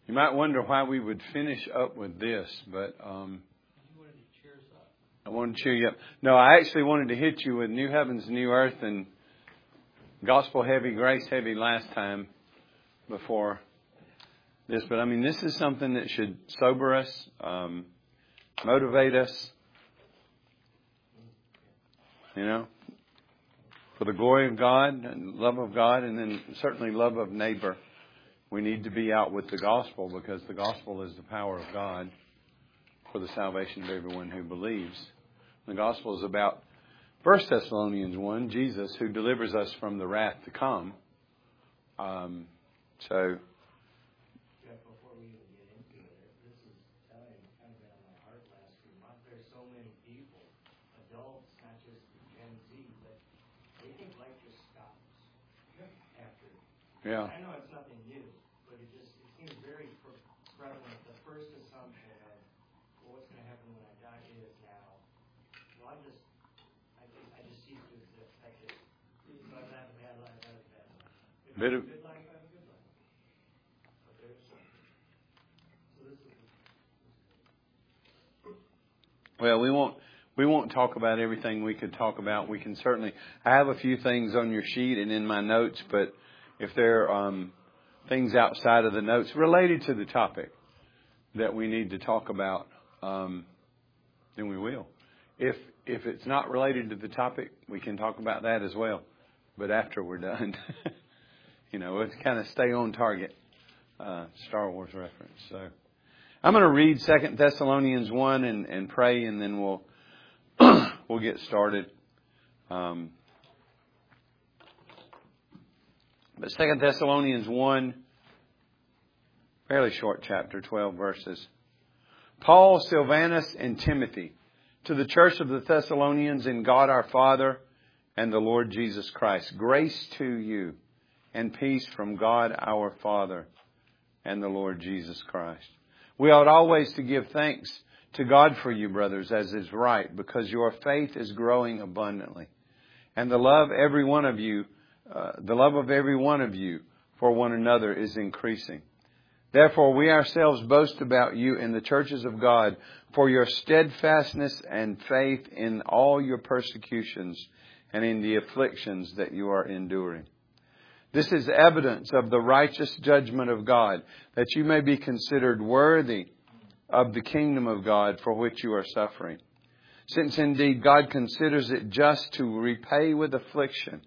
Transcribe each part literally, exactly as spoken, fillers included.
You might wonder why we would finish up with this, but um, I wanted to cheer you up. No, I actually wanted to hit you with New Heavens, New Earth, and Gospel heavy, grace heavy last time before this. But I mean, this is something that should sober us, um, motivate us, you know, for the glory of God and love of God, and then certainly love of neighbor. We need to be out with the gospel, because the gospel is the power of God for the salvation of everyone who believes. The gospel is about First Thessalonians one, Jesus, who delivers us from the wrath to come. Um, so, Yeah, before we even get into it, this is telling kind of been on my heart last few months. There's so many people, adults, not just Gen Z, but they think life just stops after. yeah. I know it's nothing new, but it just it seems very prevalent. The first assumption of, well, what's going to happen when I die is now. Well, I'm just, I just, I just cease to exist. That's it. So I've had a bad life, I've had a bad life. If I Bit have of- a good life, I have a good life. But there's something. So this is. Well, we won't we won't talk about everything we could talk about. We can certainly. I have a few things on your sheet and in my notes, but if there are um, things outside of the notes related to the topic that we need to talk about, um, then we will. If if it's not related to the topic, we can talk about that as well. But after we're done, you know, let's kind of stay on target. Uh, Star Wars reference. So I'm going to read Second Thessalonians one and, and pray, and then we'll we'll get started. Um, but Second Thessalonians one, fairly short chapter, twelve verses. Paul, Silvanus, and Timothy, to the church of the Thessalonians in God our Father and the Lord Jesus Christ. Grace to you and peace from God our Father and the Lord Jesus Christ. We ought always to give thanks to God for you, brothers, as is right, because your faith is growing abundantly, and the love every one of you, uh, the love of every one of you for one another is increasing. Therefore, we ourselves boast about you in the churches of God for your steadfastness and faith in all your persecutions and in the afflictions that you are enduring. This is evidence of the righteous judgment of God, that you may be considered worthy of the kingdom of God for which you are suffering. Since indeed God considers it just to repay with affliction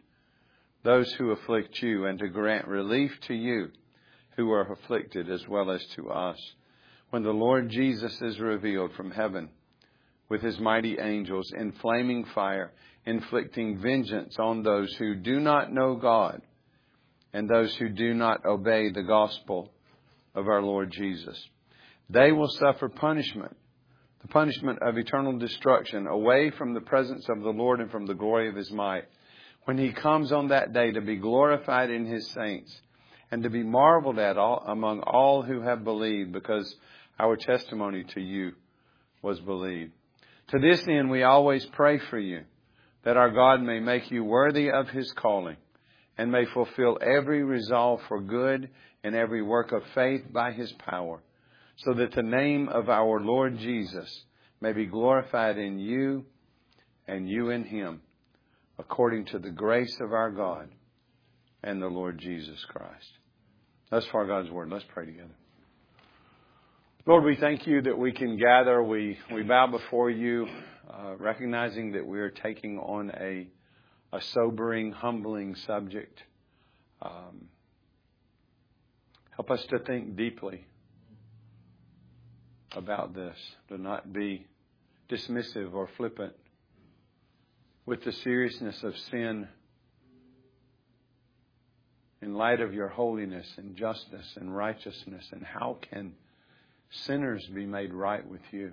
those who afflict you, and to grant relief to you who are afflicted, as well as to us, when the Lord Jesus is revealed from heaven with his mighty angels in flaming fire, inflicting vengeance on those who do not know God and those who do not obey the gospel of our Lord Jesus. They will suffer punishment, the punishment of eternal destruction, away from the presence of the Lord and from the glory of his might, when he comes on that day to be glorified in his saints and to be marveled at all, among all who have believed, because our testimony to you was believed. To this end we always pray for you, that our God may make you worthy of his calling, and may fulfill every resolve for good and every work of faith by his power, so that the name of our Lord Jesus may be glorified in you and you in him, according to the grace of our God and the Lord Jesus Christ. Thus far God's word. Let's pray together. Lord, we thank you that we can gather. We, we bow before you, uh, recognizing that we are taking on a A sobering, humbling subject. Um, help us to think deeply about this, to not be dismissive or flippant with the seriousness of sin in light of your holiness and justice and righteousness, and how can sinners be made right with you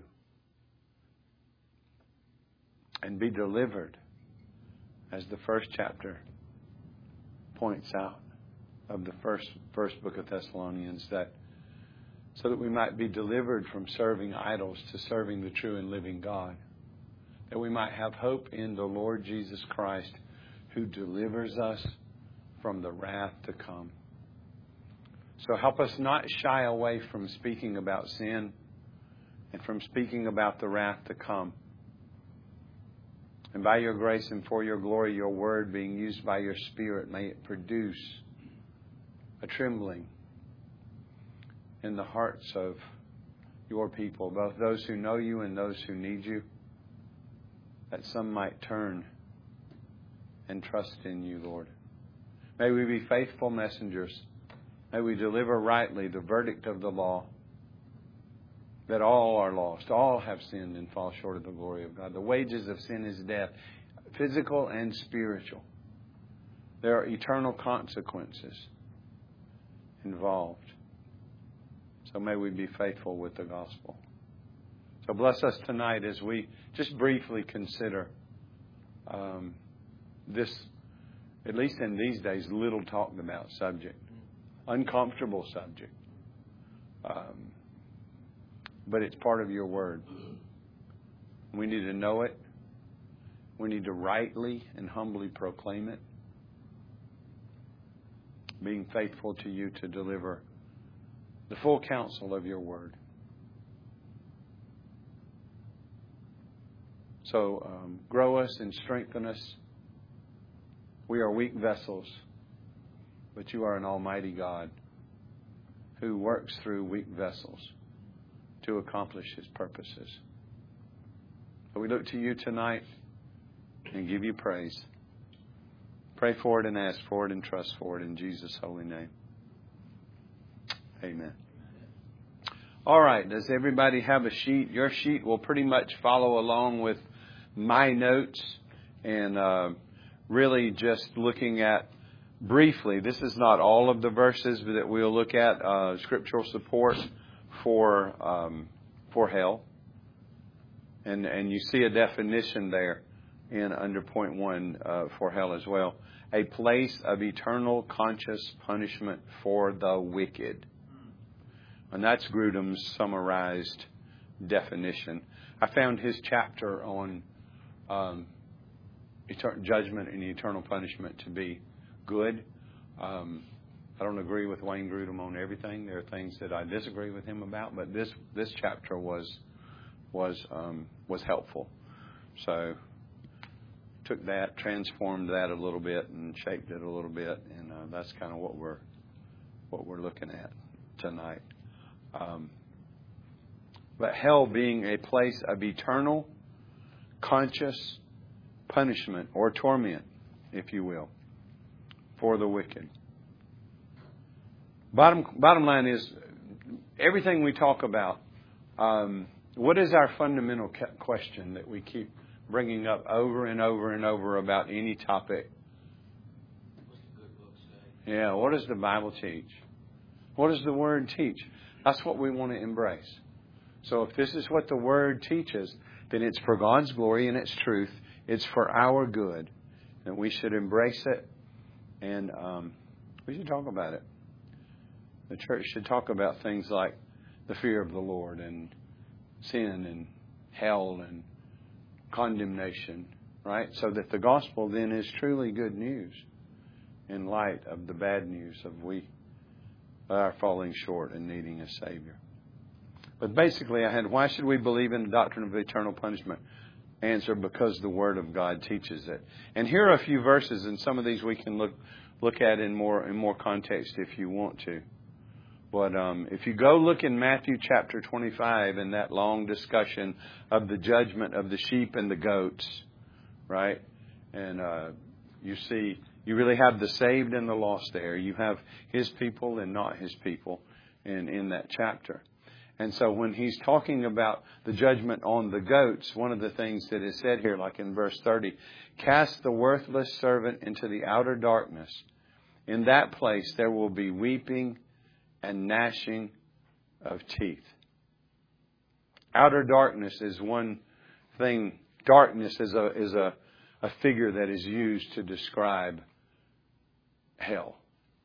and be delivered, as the first chapter points out of the first first book of Thessalonians, that so that we might be delivered from serving idols to serving the true and living God, that we might have hope in the Lord Jesus Christ, who delivers us from the wrath to come. So help us not shy away from speaking about sin and from speaking about the wrath to come. And by your grace and for your glory, your word being used by your Spirit, may it produce a trembling in the hearts of your people, both those who know you and those who need you, that some might turn and trust in you, Lord. May we be faithful messengers. May we deliver rightly the verdict of the law, that all are lost, all have sinned and fall short of the glory of God. The wages of sin is death, physical and spiritual. There are eternal consequences involved. So may we be faithful with the gospel. So bless us tonight as we just briefly consider um, this, at least in these days, little talked about subject. Uncomfortable subject. Um, but it's part of your word. We need to know it. We need to rightly and humbly proclaim it. Being faithful to you to deliver the full counsel of your word. So um, grow us and strengthen us. We are weak vessels, but you are an almighty God who works through weak vessels to accomplish His purposes. So we look to you tonight and give you praise. Pray for it and ask for it and trust for it in Jesus' holy name. Amen. All right. Does everybody have a sheet? Your sheet will pretty much follow along with my notes, and uh, really just looking at briefly. This is not all of the verses that we'll look at. Uh, scriptural support for um, for hell, and and you see a definition there in under point one uh, for hell as well. A place of eternal conscious punishment for the wicked. And that's Grudem's summarized definition. I found his chapter on um, etern- judgment and eternal punishment to be good. Um, I don't agree with Wayne Grudem on everything. There are things that I disagree with him about, but this this chapter was was um, was helpful. So took that, transformed that a little bit, and shaped it a little bit, and uh, that's kind of what we're what we're looking at tonight. Um, but hell being a place of eternal, conscious punishment or torment, if you will, for the wicked. Bottom bottom line is, everything we talk about, um, what is our fundamental question that we keep bringing up over and over and over about any topic? What's the good book say? Yeah, what does the Bible teach? What does the Word teach? That's what we want to embrace. So if this is what the Word teaches, then it's for God's glory and its truth. It's for our good. And we should embrace it. And um, we should talk about it. The church should talk about things like the fear of the Lord and sin and hell and condemnation, right? So that the gospel then is truly good news in light of the bad news of we are falling short and needing a Savior. But basically I had, why should we believe in the doctrine of eternal punishment? Answer, because the Word of God teaches it. And here are a few verses, and some of these we can look look at in more in more context if you want to. But um, if you go look in Matthew chapter twenty-five in that long discussion of the judgment of the sheep and the goats, right? And uh, you see, you really have the saved and the lost there. You have His people and not His people in, in that chapter. And so when He's talking about the judgment on the goats, one of the things that is said here, like in verse thirty, cast the worthless servant into the outer darkness. In that place there will be weeping and gnashing of teeth. Outer darkness is one thing. Darkness is a is a, a figure that is used to describe hell.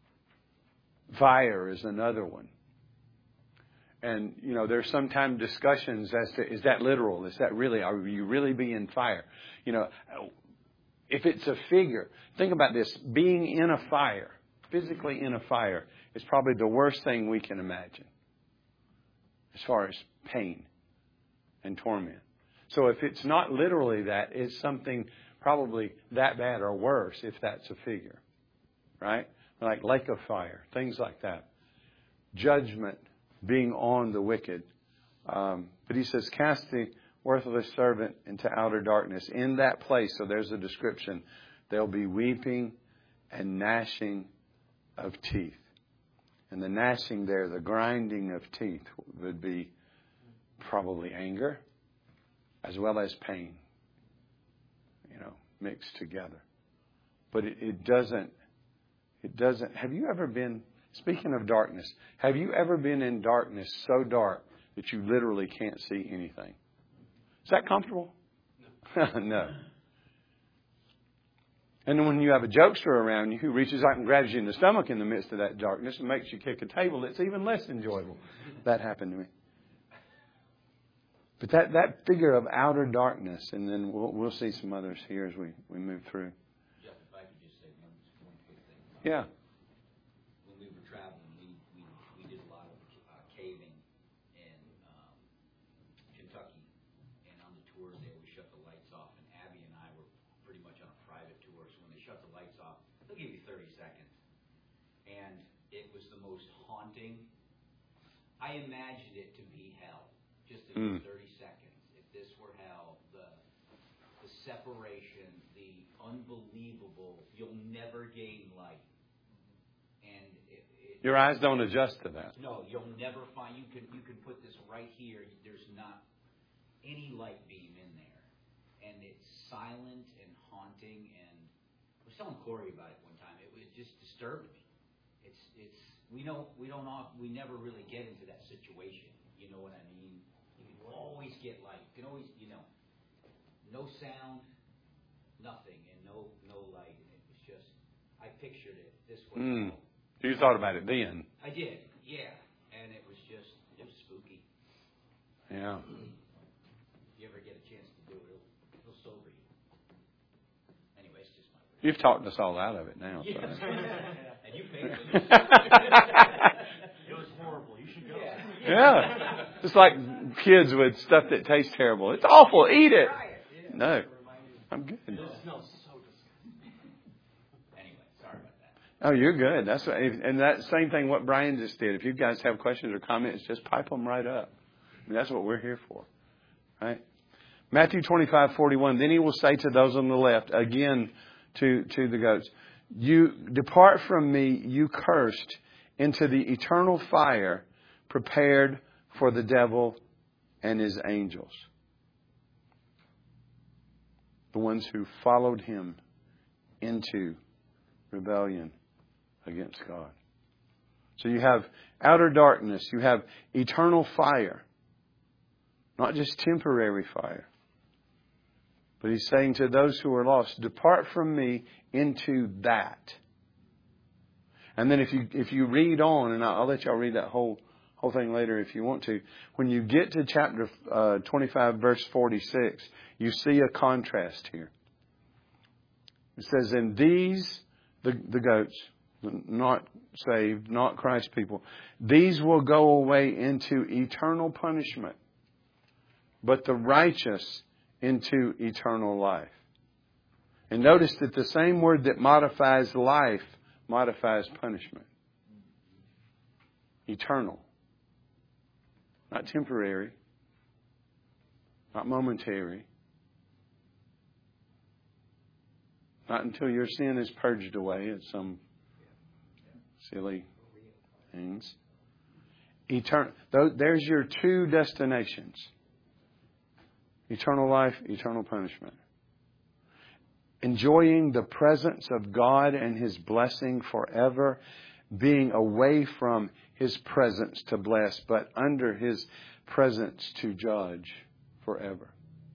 Fire is another one. And, you know, there's sometimes discussions as to, is that literal? Is that really, are you really being fire? You know, if it's a figure, think about this, being in a fire, physically in a fire, is probably the worst thing we can imagine as far as pain and torment. So if it's not literally that, it's something probably that bad or worse, if that's a figure. Right? Like lake of fire, things like that. Judgment being on the wicked. Um, but he says, cast the worthless servant into outer darkness. In that place, so there's a description, there'll be weeping and gnashing of teeth. And the gnashing there, the grinding of teeth, would be probably anger as well as pain, you know, mixed together. But it, it doesn't, it doesn't, have you ever been, speaking of darkness, have you ever been in darkness so dark that you literally can't see anything? Is that comfortable? No. No. And then when you have a jokester around you who reaches out and grabs you in the stomach in the midst of that darkness and makes you kick a table, it's even less enjoyable. That happened to me. But that, that figure of outer darkness, and then we'll, we'll see some others here as we, we move through. Jeff, if I could just say one, one quick thing. Yeah. When we were traveling, we, we, we did a lot of uh, caving in um, Kentucky. And on the tours there, we shut the lights off. And Abby and I were pretty much on a private tour. So when they shut the lights off, they'll give you thirty seconds. And it was the most haunting. I imagined it to be hell. Just in mm. thirty seconds. If this were hell, the the separation, the unbelievable, you'll never gain light. And it, it, your eyes don't adjust to that. No, you'll never find. You can you can put this right here. There's not any light beam in there, and it's silent and haunting. And I was telling Corey about it one time. It was just disturbed me. It's it's we don't we don't off, we never really get into that situation. You know what I mean? Always get light. You can always, you know, no sound, nothing, and no no light. And it was just, I pictured it this way. Mm. You thought about it then. I did, yeah. And it was just, it was spooky. Yeah. If you ever get a chance to do it, it'll, it'll sober you. Anyway, it's just my word. You've talked us all out of it now. Yeah. So. And you paid for it. It was horrible. You should go. Yeah. Yeah. It's like kids with stuff that tastes terrible. It's awful. Eat it. No. I'm good. It smells so disgusting. Anyway, sorry about that. Oh, you're good. That's what, and that same thing what Brian just did. If you guys have questions or comments, just pipe them right up. I mean, that's what we're here for. Right? Matthew twenty-five forty-one. Then he will say to those on the left, again to, to the goats, you depart from me, you cursed, into the eternal fire prepared for the devil and his angels. The ones who followed him into rebellion against God. So you have outer darkness. You have eternal fire. Not just temporary fire. But he's saying to those who are lost, depart from me into that. And then if you if you read on, and I'll let y'all read that whole whole thing later if you want to. When you get to chapter uh, twenty-five, verse forty-six, you see a contrast here. It says, "And these, the, the goats, not saved, not Christ people, these will go away into eternal punishment, but the righteous into eternal life." And notice that the same word that modifies life modifies punishment. Eternal. Not temporary. Not momentary. Not until your sin is purged away at some silly things. Eternal. There's your two destinations. Eternal life, eternal punishment. Enjoying the presence of God and His blessing forever. Being away from His presence to bless, but under His presence to judge forever.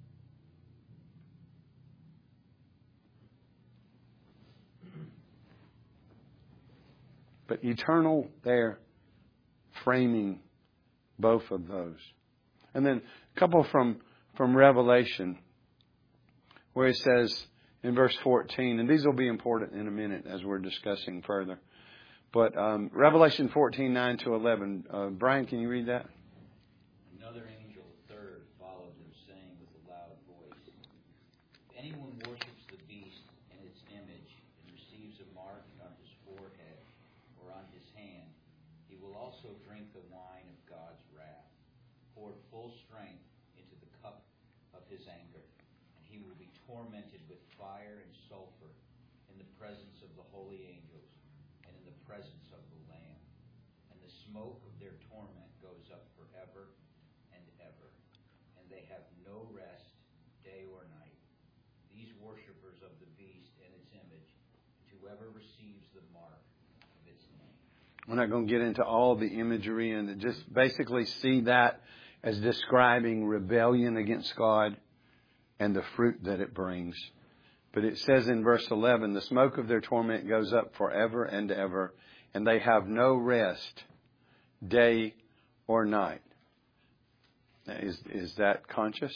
But eternal there, framing both of those. And then a couple from, from Revelation, where it says in verse fourteen, and these will be important in a minute as we're discussing further. But um, Revelation fourteen, nine to eleven. Uh, Brian, can you read that? Another angel, the third, followed them, saying with a loud voice, "If anyone worships the beast and its image and receives a mark on his forehead or on his hand, he will also drink the wine of God's wrath, poured full strength into the cup of his anger, and he will be tormented with fire and sulfur in the presence of the holy angels and in the presence of the Lamb. And the smoke of their torment goes up forever and ever, and they have no rest day or night. These worshippers of the beast and its image, and whoever receives the mark of its name." We're not going to get into all the imagery and just basically see that as describing rebellion against God and the fruit that it brings. But it says in verse eleven, the smoke of their torment goes up forever and ever, and they have no rest day or night. Now, is, is that conscious?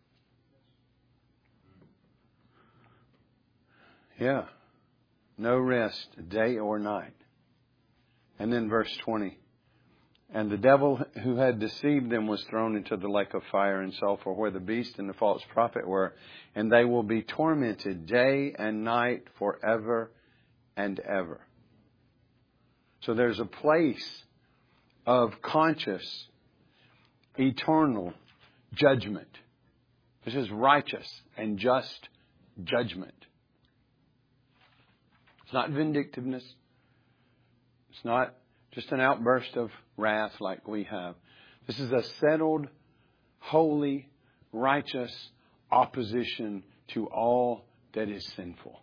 Yeah. No rest day or night. And then verse twenty. And the devil who had deceived them was thrown into the lake of fire and sulfur, where the beast and the false prophet were, and they will be tormented day and night forever and ever. So there's a place of conscious, eternal judgment. This is righteous and just judgment. It's not vindictiveness. It's not just an outburst of wrath like we have. This is a settled, holy, righteous opposition to all that is sinful.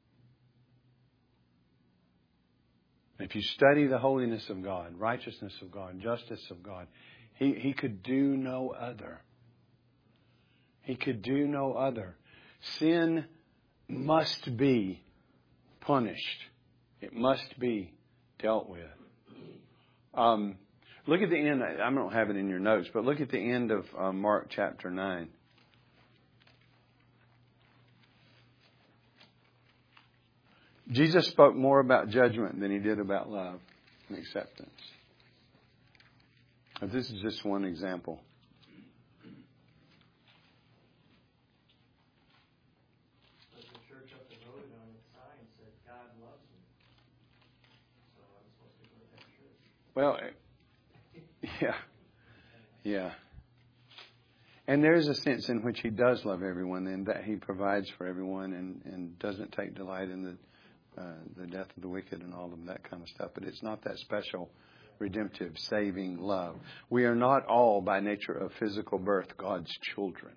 If you study the holiness of God, righteousness of God, justice of God, He, he could do no other. He could do no other. Sin must be punished. It must be dealt with. Um, look at the end. I don't have it in your notes, but look at the end of uh, Mark chapter nine. Jesus spoke more about judgment than He did about love and acceptance. But this is just one example. But the church up the road on its sign said, "God loves me." So I'm supposed to go to that church. Well, yeah, yeah. And there's a sense in which He does love everyone, and that He provides for everyone, and, and doesn't take delight in the uh, the death of the wicked and all of that kind of stuff. But it's not that special, redemptive, saving love. We are not all, by nature of physical birth, God's children.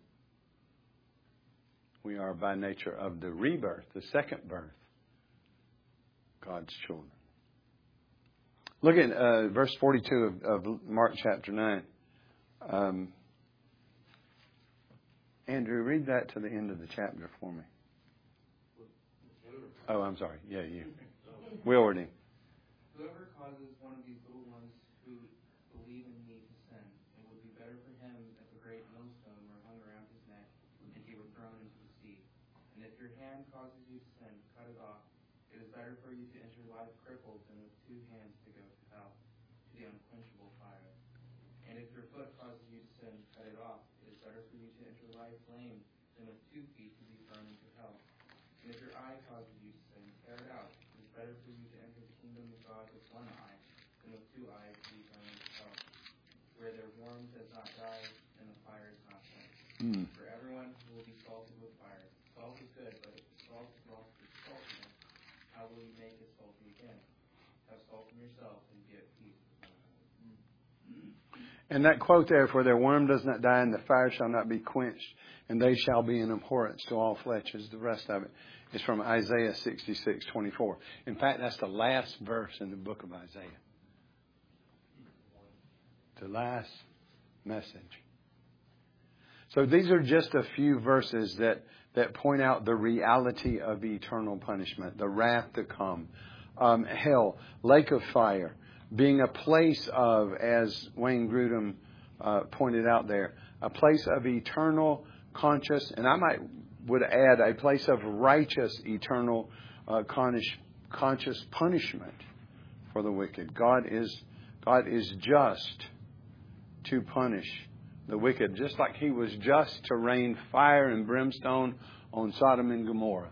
We are, by nature of the rebirth, the second birth, God's children. Look at uh, verse forty-two of, of Mark chapter nine. Um, Andrew, read that to the end of the chapter for me. Oh, I'm sorry. Yeah, you. Wilwarding. Whoever causes one of these little ones who believe in me to sin, it would be better for him if a great millstone were hung around his neck and he were thrown into the sea. And if your hand causes you to sin, cut it off. It is better for you to enter life crippled than with two hands to go to hell, to the unquenchable fire. And if your foot causes you to sin, cut it off. It is better for you to enter life lame than with two feet to be thrown into hell. And if your eye causes you to sin, tear it out. It is better for you to enter the kingdom of God with one eye than with two eyes to be thrown into hell, where their worm does not die and the fire is not quenched. Mm. For everyone who will be salted with fire. Salt is good, but if the salt is lost its saltiness, how will you make it salty again? Have salt in yourself and be at peace with one another. And that quote there, for their worm does not die and the fire shall not be quenched, and they shall be an abhorrence to all flesh, is the rest of it. It's from Isaiah sixty-six twenty-four. In fact, that's the last verse in the book of Isaiah. The last message. So these are just a few verses that, that point out the reality of eternal punishment, the wrath to come, um, hell, lake of fire, being a place of, as Wayne Grudem uh, pointed out there, a place of eternal conscious, and I might would add a place of righteous eternal uh, conscious punishment for the wicked. God is God is just to punish the wicked, just like He was just to rain fire and brimstone on Sodom and Gomorrah.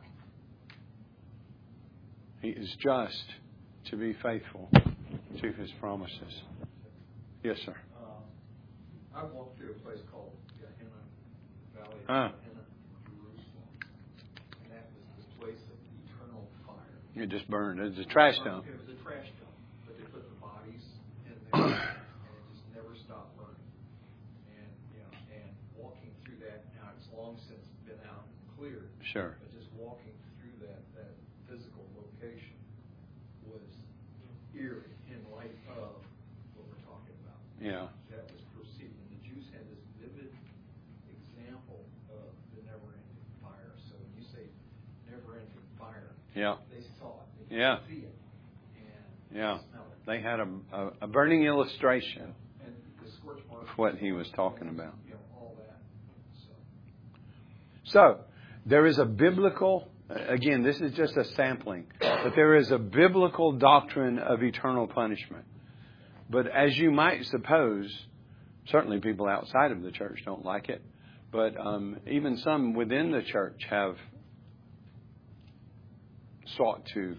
He is just to be faithful to His promises. Yes, sir. Uh, I walked through a place called Gehenna Valley, Ah. Gehenna in Jerusalem, and that was the place of eternal fire. It just burned. It's a trash dump. It was a trash dump, but they put the bodies in there, and it just never stopped burning. And you know, and walking through that now, it's long since been out and cleared. Sure. But just walking through that that physical location was eerie in light of what we're talking about. Yeah. That was perceived. And the Jews had this vivid example of the never-ending fire. So when you say never-ending fire, Yeah. they saw it. They Yeah. could see it. And Yeah. smell it. They had a, a, a burning illustration And the scorch marks. of what he was talking about. You know, all that. So. So, there is a biblical, again, this is just a sampling, but there is a biblical doctrine of eternal punishment. But as you might suppose, certainly people outside of the church don't like it, but um, even some within the church have sought to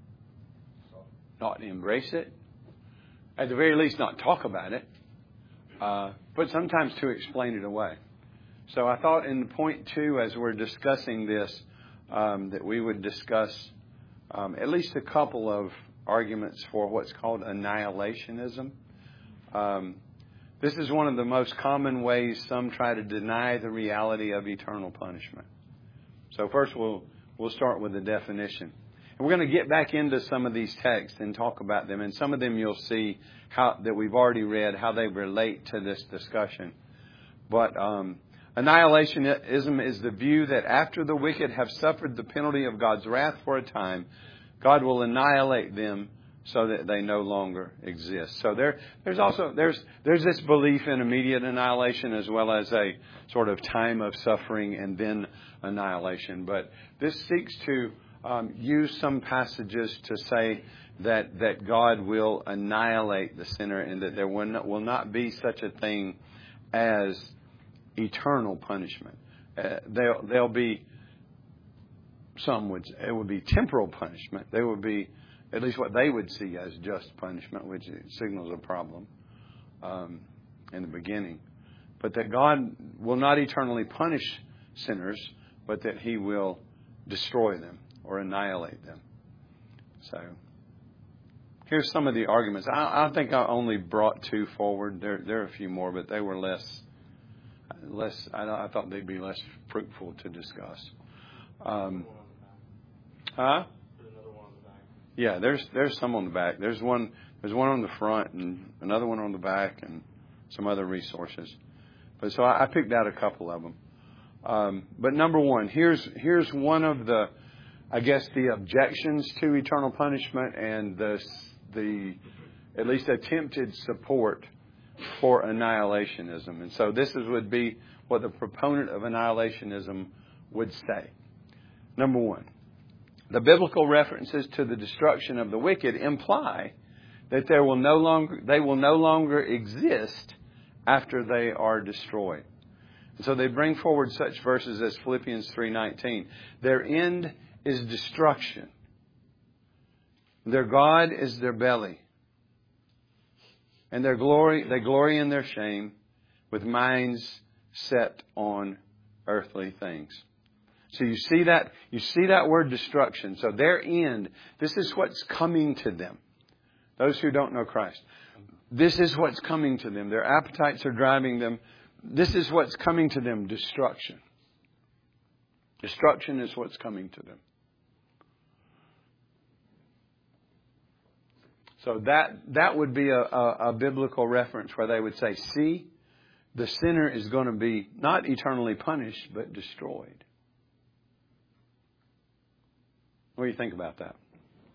not embrace it, at the very least not talk about it, uh, but sometimes to explain it away. So I thought in point two, as we're discussing this, um, that we would discuss um, at least a couple of arguments for what's called annihilationism. Um, this is one of the most common ways some try to deny the reality of eternal punishment. So first we'll we'll start with the definition. And we're going to get back into some of these texts and talk about them. And some of them you'll see how that we've already read, how they relate to this discussion. But um, annihilationism is the view that after the wicked have suffered the penalty of God's wrath for a time, God will annihilate them so that they no longer exist. So there, there's also there's there's this belief in immediate annihilation as well as a sort of time of suffering and then annihilation. But this seeks to um, use some passages to say that that God will annihilate the sinner and that there will not, will not be such a thing as eternal punishment. Uh, there'll, there'll be some would it would be temporal punishment. There would be at least what they would see as just punishment, which signals a problem um, in the beginning. But that God will not eternally punish sinners, but that He will destroy them or annihilate them. So here's some of the arguments. I, I think I only brought two forward. There, there are a few more, but they were less. Less. I, I thought they'd be less fruitful to discuss. Um, huh? Yeah, there's there's some on the back. There's one there's one on the front and another one on the back and some other resources. But so I, I picked out a couple of them. Um, but number one, here's here's one of the, I guess, the objections to eternal punishment and the the at least attempted support for annihilationism. And so this is, would be what the proponent of annihilationism would say. Number one, the biblical references to the destruction of the wicked imply that there will no longer they will no longer exist after they are destroyed. And so they bring forward such verses as Philippians three nineteen. Their end is destruction. Their God is their belly. And their glory they glory in their shame with minds set on earthly things. So you see that you see that word destruction. So their end, this is what's coming to them. Those who don't know Christ. This is what's coming to them. Their appetites are driving them. This is what's coming to them, destruction. Destruction is what's coming to them. So that that would be a, a, a biblical reference where they would say, see, the sinner is going to be not eternally punished, but destroyed. What do you think about that?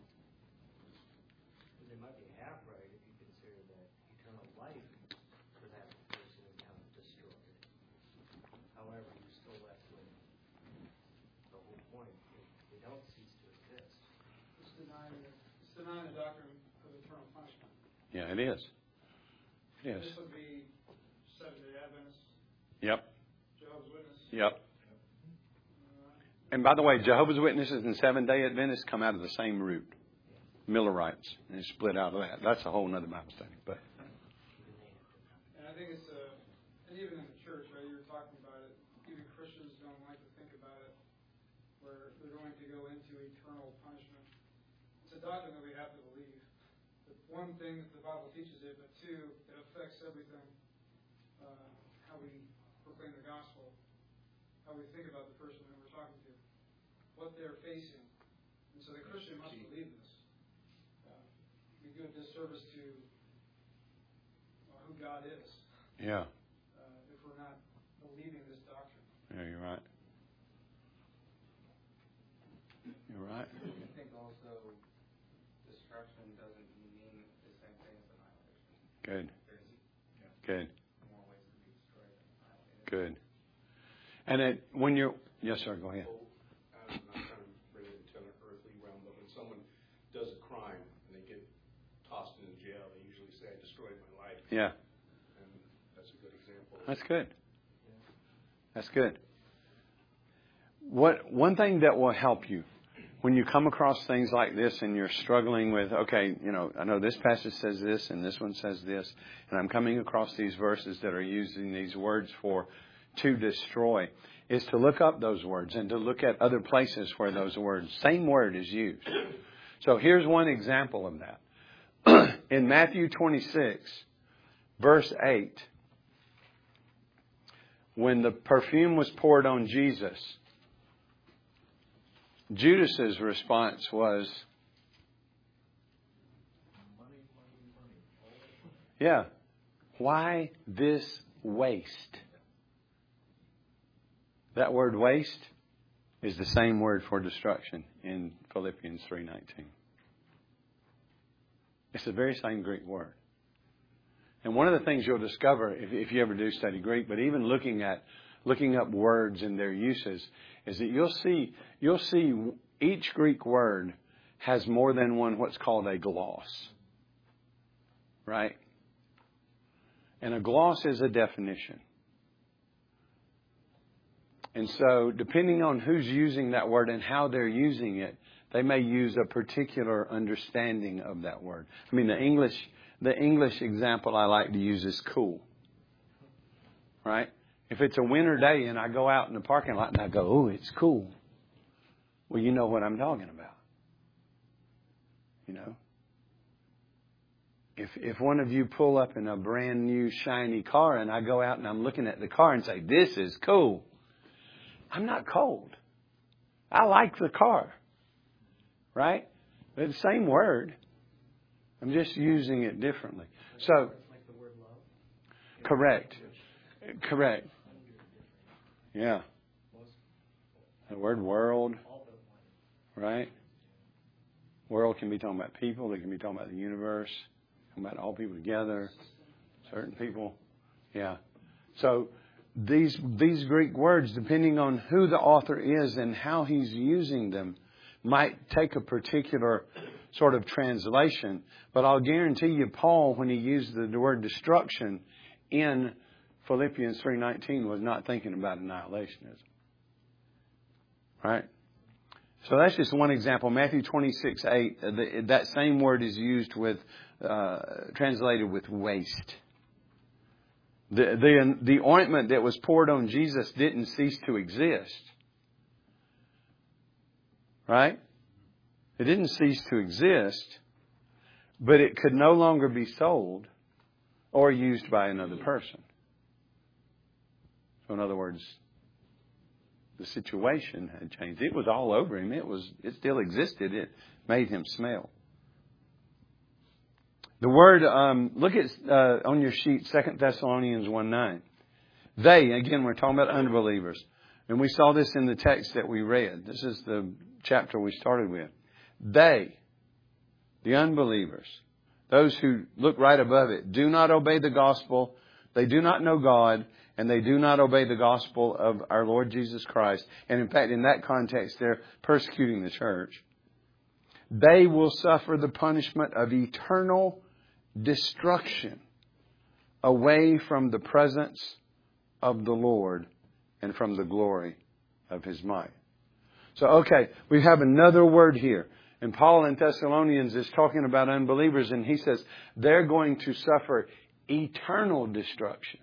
They might be half right if you consider that eternal life for that person is now destroyed. However, you're still left with the whole point. They don't cease to exist. It's denying, it's denying the doctrine of eternal Yeah, it is. It is. This would be Seventh-day Adventists, Yep. Jehovah's Witnesses. Yep. And by the way, Jehovah's Witnesses and Seventh-day Adventists come out of the same root, Millerites, and it's split out of that. That's a whole other Bible study. But And I think it's a, and even in the church, right? You were talking about it. Even Christians don't like to think about it, where they're going to go into eternal punishment. It's a doctrine that we have to believe. But one thing that the Bible teaches it, but two, it affects everything. Uh, how we proclaim the gospel, how we think about the person that we're talking to, what they're facing. And so the Christian must believe this. Uh, we do a disservice to uh, who God is. yeah, Uh, if we're not believing this doctrine. yeah, you're right. You're right. I think also destruction doesn't mean the same thing as annihilation. Good. There's Good. more ways to be destroyed than annihilated. Good. And it, when you're, yes, sir, go ahead. I'm not trying to bring it into an earthly realm, but when someone does a crime and they get tossed into jail, they usually say, I destroyed my life. Yeah, And that's a good example. that's good. That's good. What one thing that will help you when you come across things like this and you're struggling with, okay, you know, I know this passage says this and this one says this, and I'm coming across these verses that are using these words for to destroy, is to look up those words and to look at other places where those words, same word is used. So here's one example of that. In Matthew twenty-six, verse eight, when the perfume was poured on Jesus, Judas's response was, yeah, why this waste? That word waste is the same word for destruction in Philippians three nineteen. It's the very same Greek word. And one of the things you'll discover if, if you ever do study Greek, but even looking at looking up words and their uses, is that you'll see you'll see each Greek word has more than one what's called a gloss. Right? And a gloss is a definition. And so, depending on who's using that word and how they're using it, they may use a particular understanding of that word. I mean, the English the English example I like to use is cool. Right? If it's a winter day and I go out in the parking lot and I go, oh, it's cool. Well, you know what I'm talking about. You know? If if one of you pull up in a brand new shiny car and I go out and I'm looking at the car and say, this is cool, I'm not cold. I like the car. Right? They're the same word. I'm just using it differently. So, Like the word love? correct. Correct. Yeah. The word world, right? World can be talking about people. It can be talking about the universe. Talking about all people together. Certain people. Yeah. So these these Greek words, depending on who the author is and how he's using them, might take a particular sort of translation. But I'll guarantee you, Paul, when he used the word destruction in Philippians three nineteen, was not thinking about annihilationism. Right? So that's just one example. Matthew twenty-six eight, the, that same word is used with, uh, translated with waste. The, the, the ointment that was poured on Jesus didn't cease to exist. Right? It didn't cease to exist, but it could no longer be sold or used by another person. So in other words, the situation had changed. It was all over him. It was. It still existed. It made him smell. The word, um, look at uh, on your sheet, Second Thessalonians one nine. They, again, we're talking about unbelievers. And we saw this in the text that we read. This is the chapter we started with. They, the unbelievers, those who look right above it, do not obey the gospel. They do not know God. And they do not obey the gospel of our Lord Jesus Christ. And in fact, in that context, they're persecuting the church. They will suffer the punishment of eternal destruction away from the presence of the Lord and from the glory of His might. So, okay, we have another word here. And Paul in Thessalonians is talking about unbelievers, and he says they're going to suffer eternal destruction.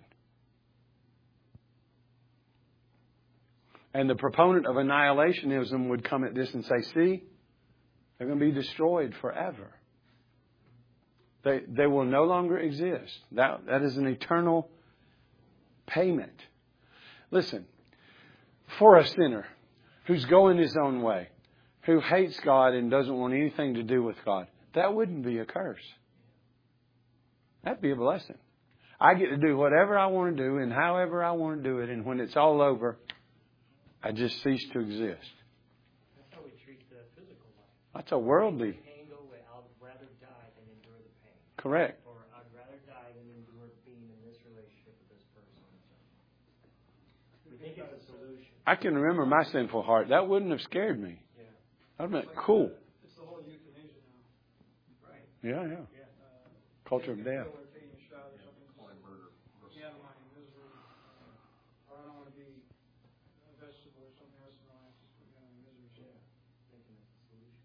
And the proponent of annihilationism would come at this and say, see, they're going to be destroyed forever. They, they will no longer exist. That, that is an eternal payment. Listen, for a sinner who's going his own way, who hates God and doesn't want anything to do with God, that wouldn't be a curse. That'd be a blessing. I get to do whatever I want to do and however I want to do it, and when it's all over, I just cease to exist. That's how we treat the physical life. That's a worldly. Pain go away. I'd rather die than endure the pain. Correct. Or I'd rather die than endure being in this relationship with this person. We think it's a solution. I can remember my sinful heart. That wouldn't have scared me. Yeah. I'd have been cool. It's the whole euthanasia now. Right. Yeah, yeah. Yeah. Uh, Culture of death. Kill or taking a shot or something. Call it murder. Yeah, I don't want any misery. Uh, or I don't want to be a vegetable or something else in my life. Just put me out of misery. Yeah. Thinking it's a solution.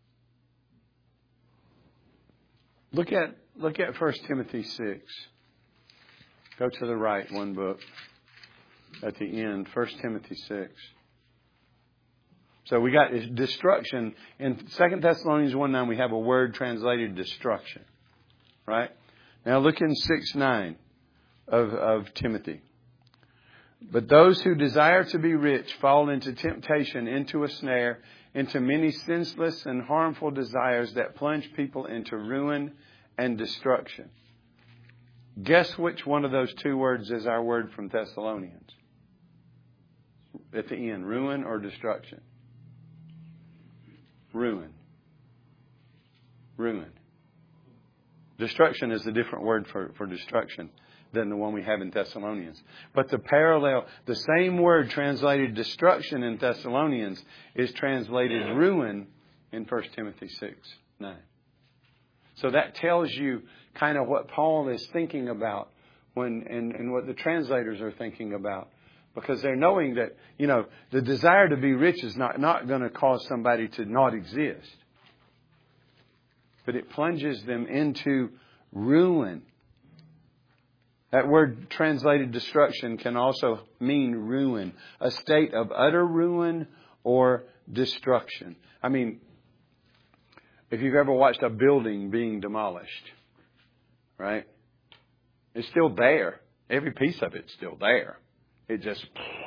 Look at look at First Timothy six. Go to the right one book at the end. First Timothy six. So we got destruction. In Second Thessalonians one nine, we have a word translated destruction. Right? Now look in six nine of, of Timothy. But those who desire to be rich fall into temptation, into a snare, into many senseless and harmful desires that plunge people into ruin and destruction. Guess which one of those two words is our word from Thessalonians? At the end, ruin or destruction? Ruin. Ruin. Destruction is a different word for, for destruction than the one we have in Thessalonians. But the parallel, the same word translated destruction in Thessalonians is translated ruin in First Timothy six nine. So that tells you kind of what Paul is thinking about when and, and what the translators are thinking about. Because they're knowing that, you know, the desire to be rich is not, not going to cause somebody to not exist. But it plunges them into ruin. That word translated destruction can also mean ruin. A state of utter ruin or destruction. I mean, if you've ever watched a building being demolished, right? It's still there. Every piece of it's still there. It just,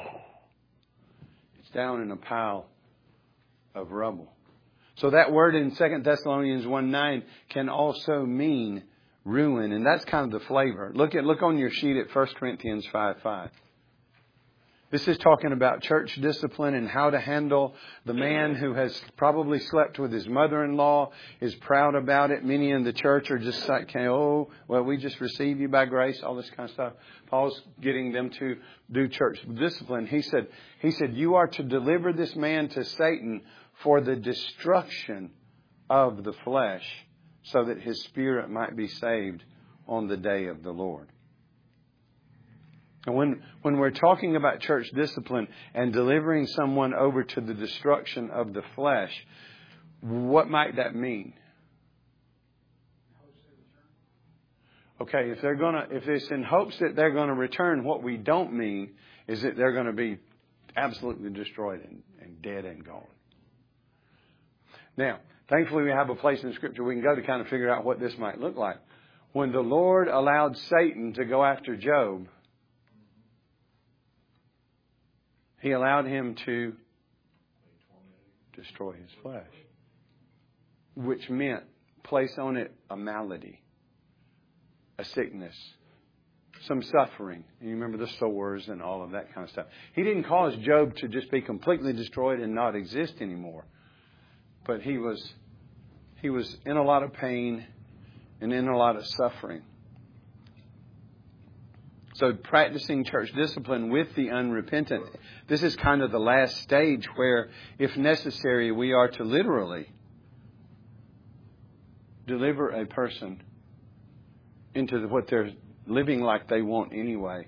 it's down in a pile of rubble. So that word in Second Thessalonians one nine can also mean ruin. And that's kind of the flavor. Look at look on your sheet at First Corinthians five five. This is talking about church discipline and how to handle the man who has probably slept with his mother-in-law, is proud about it. Many in the church are just like, oh, well, we just receive you by grace, all this kind of stuff. Paul's getting them to do church discipline. He said, he said, you are to deliver this man to Satan for the destruction of the flesh, so that his spirit might be saved on the day of the Lord. And when, when we're talking about church discipline and delivering someone over to the destruction of the flesh, what might that mean? Okay, if they're gonna, if it's in hopes that they're going to return, what we don't mean is that they're going to be absolutely destroyed and, and dead and gone. Now, thankfully we have a place in Scripture we can go to kind of figure out what this might look like. When the Lord allowed Satan to go after Job, He allowed him to destroy his flesh, which meant place on it a malady, a sickness, some suffering. And you remember the sores and all of that kind of stuff. He didn't cause Job to just be completely destroyed and not exist anymore. But he was, he was in a lot of pain and in a lot of suffering. So practicing church discipline with the unrepentant, this is kind of the last stage where, if necessary, we are to literally deliver a person into what they're living like they want anyway,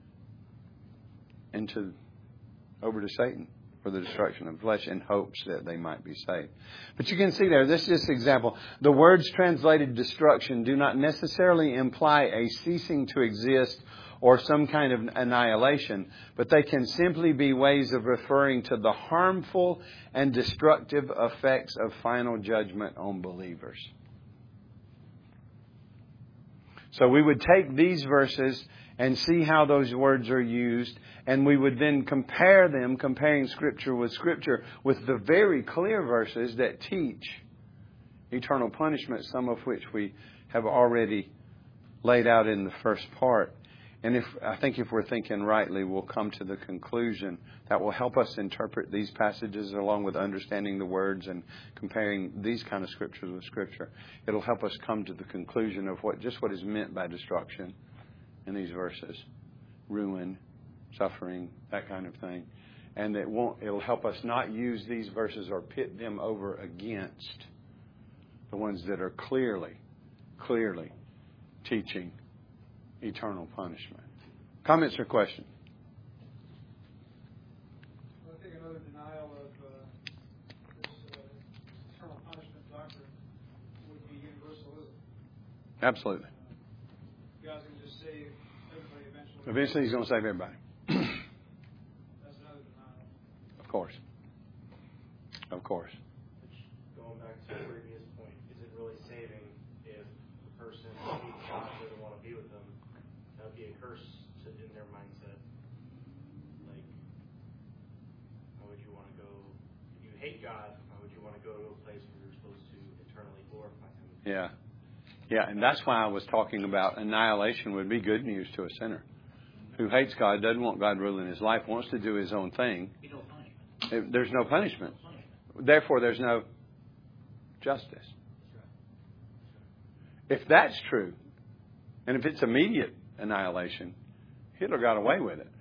into over to Satan for the destruction of flesh in hopes that they might be saved. But you can see there, this is just an example. The words translated destruction do not necessarily imply a ceasing to exist or some kind of annihilation, but they can simply be ways of referring to the harmful and destructive effects of final judgment on believers. So we would take these verses and see how those words are used, and we would then compare them, comparing Scripture with Scripture, with the very clear verses that teach eternal punishment, some of which we have already laid out in the first part. And if I think if we're thinking rightly, we'll come to the conclusion that will help us interpret these passages along with understanding the words and comparing these kind of scriptures with Scripture. It'll help us come to the conclusion of what just what is meant by destruction in these verses. Ruin, suffering, that kind of thing. And it won't, it'll help us not use these verses or pit them over against the ones that are clearly, clearly teaching eternal punishment. Comments or questions? Well, I think another denial of uh, this uh, eternal punishment doctrine would be universalism. Absolutely. Uh, God's going to just save everybody eventually. Eventually He's going to save everybody. That's another denial. Of course. Of course. Which, going back to the previous point, is it really saving if the person hates God doesn't want to be with them? That would be a curse to, in their mindset. Like, why would you want to go? If you hate God, why would you want to go to a place where you're supposed to eternally glorify Him? Yeah. Yeah, and that's why I was talking about annihilation would be good news to a sinner who hates God, doesn't want God ruling his life, wants to do his own thing. There's no punishment. Therefore, there's no justice. If that's true, and if it's immediate annihilation, Hitler got away with it.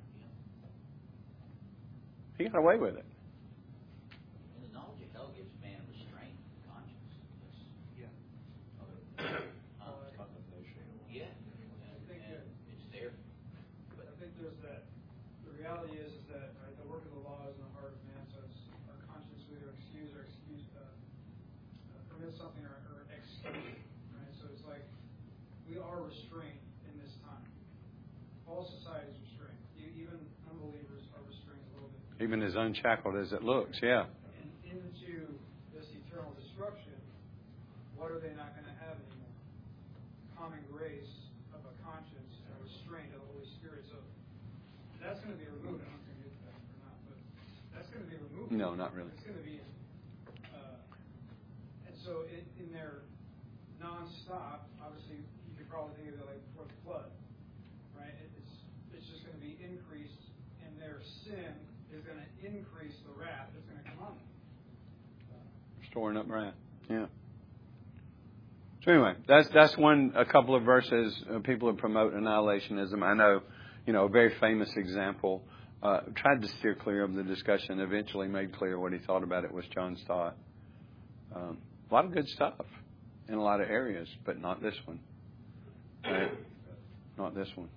He got away with it. And the knowledge of hell gives man restraint and conscience. That's, Yeah. uh, yeah. And, and it's there. But I think there's that. The reality is, is that right, the work of the law is in the heart of man, so it's our conscience will either excuse or excuse, uh, uh, permit something or, or excuse it. Right? So it's like we are restrained in this time. All society is restrained. Even unbelievers are restrained a little bit. Even as unshackled as it looks, yeah. And into this eternal destruction, what are they not going to have anymore? Common grace of a conscience and a restraint of the Holy Spirit. So that's going to be removed. I don't know if you get that or not, but that's going to be removed. No, not really. It's going to be, uh, and so in, in their non-stop, obviously you could probably think of it like before the flood, right? It, it's it's just going to be increased, and their sin is going to increase the wrath that's going to come on them. Storing up wrath. Yeah. So anyway, that's that's one a couple of verses uh, people who promote annihilationism. I know, you know, a very famous example. Uh, tried to steer clear of the discussion. Eventually, made clear what he thought about it was John Stott. Um, a lot of good stuff in a lot of areas, but not this one. Right? Not this one.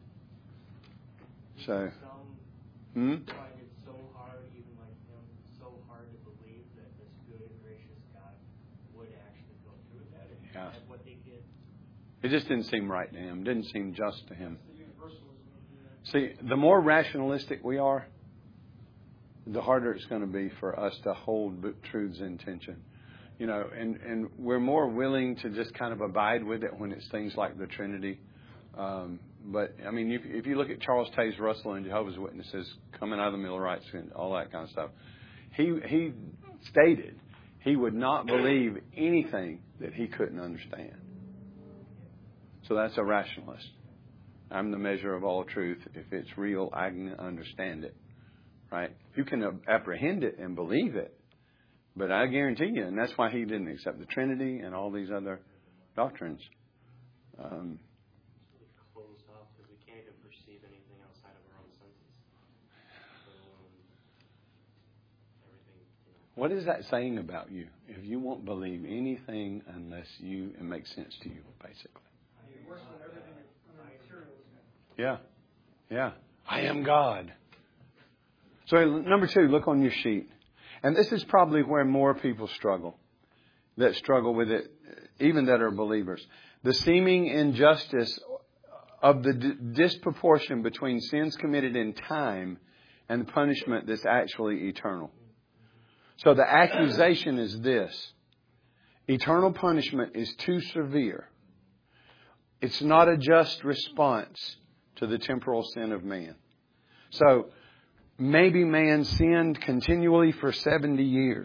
So. Some Hmm? find it so hard, even like him, so hard to believe that this good and gracious God would actually go through that and Yeah. have what they did. It just didn't seem right to him. Didn't seem just to him. The universalism of the, See, the more rationalistic we are, the harder it's going to be for us to hold truths in tension. You know, and, and we're more willing to just kind of abide with it when it's things like the Trinity. Um, but, I mean, if, if you look at Charles Taze Russell and Jehovah's Witnesses coming out of the Millerites and all that kind of stuff, he he stated he would not believe anything that he couldn't understand. So that's a rationalist. I'm the measure of all truth. If it's real, I can understand it. Right? You can apprehend it and believe it. But I guarantee you, and that's why he didn't accept the Trinity and all these other doctrines. Um, Closed off because we can't even perceive anything outside of our own senses. So, um, everything, you know. what is that saying about you? If you won't believe anything unless you it makes sense to you, basically. you worship everything under materialism. Yeah. Yeah. I am God. So number two, look on your sheet. And this is probably where more people struggle, that struggle with it, even that are believers. The seeming injustice of the d- disproportion between sins committed in time and the punishment that's actually eternal. So the accusation is this: eternal punishment is too severe. It's not a just response to the temporal sin of man. So maybe man sinned continually for seventy years.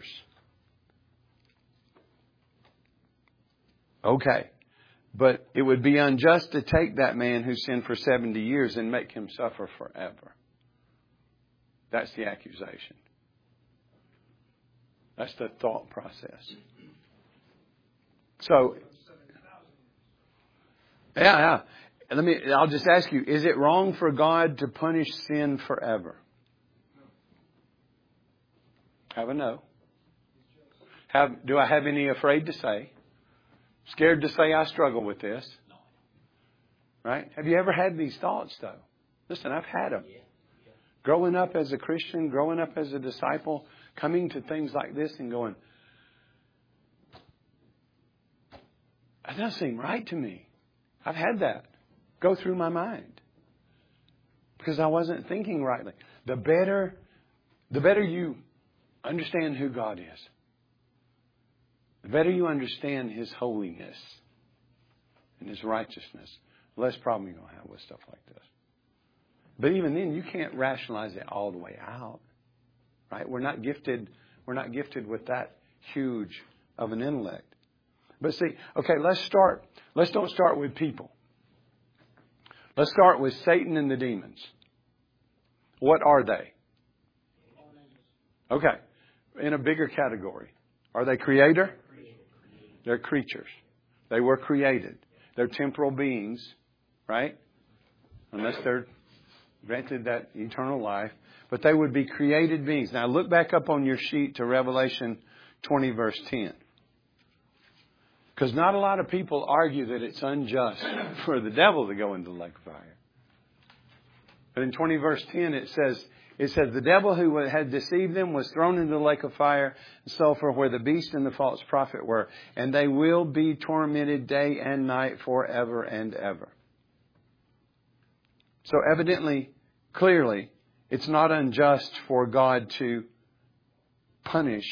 Okay. But it would be unjust to take that man who sinned for seventy years and make him suffer forever. That's the accusation. That's the thought process. So, yeah, yeah. Let me, I'll just ask you, is it wrong for God to punish sin forever? Have a no. Have, do I have any afraid to say? Scared to say I struggle with this? Right? Have you ever had these thoughts, though? Listen, I've had them. Growing up as a Christian, growing up as a disciple, coming to things like this and going, that doesn't seem right to me. I've had that go through my mind because I wasn't thinking rightly. The better, the better you understand who God is, the better you understand His holiness and His righteousness, the less problem you're going to have with stuff like this. But even then, you can't rationalize it all the way out, right? We're not gifted. We're not gifted with that huge of an intellect. But see, okay, let's start. Let's don't start with people. Let's start with Satan and the demons. What are they? Okay, in a bigger category, are they creator? They're creatures. They were created. They're temporal beings, right? Unless they're granted that eternal life. But they would be created beings. Now look back up on your sheet to Revelation twenty, verse ten. Because not a lot of people argue that it's unjust for the devil to go into the lake of fire. But in twenty, verse ten, it says, it says, the devil who had deceived them was thrown into the lake of fire and sulfur where the beast and the false prophet were. And they will be tormented day and night forever and ever. So evidently, clearly, it's not unjust for God to punish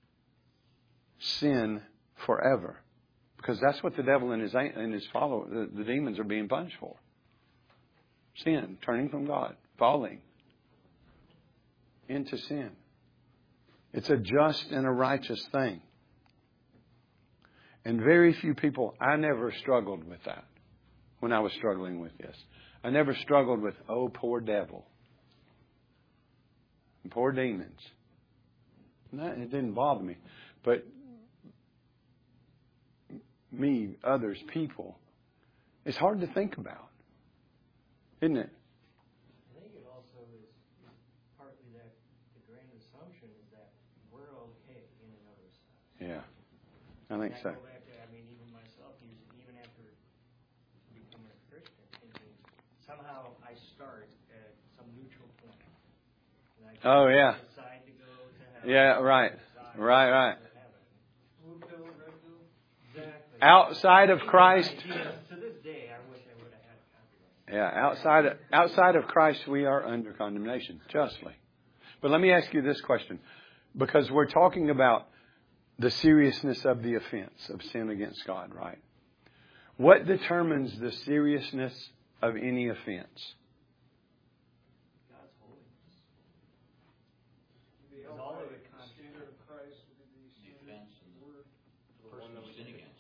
sin forever. Because that's what the devil and his and his followers, the, the demons, are being punished for. Sin, turning from God, falling into sin. It's a just and a righteous thing. And very few people, I never struggled with that when I was struggling with this. I never struggled with, oh, poor devil. And poor demons. No, it didn't bother me. But me, others, people, it's hard to think about. Isn't it? I think it also is, is partly that the grand assumption is that we're okay in and of ourselves. Yeah, I think and I so. Go back to, I mean, even myself, even after becoming a Christian, thinking somehow I start at some neutral point. And I Oh, yeah. decide to go to heaven. Yeah, right. Right, right. Blue pill, red pill. Exactly. Outside of Christ. To this day, I wish I would have had a copyright. Yeah, outside of, outside of Christ, we are under condemnation, justly. But let me ask you this question, because we're talking about the seriousness of the offense of sin against God, right? What determines the seriousness of any offense? God's holiness. The All of it the standard of Christ would be the standard Defense of the word. The person we sin against.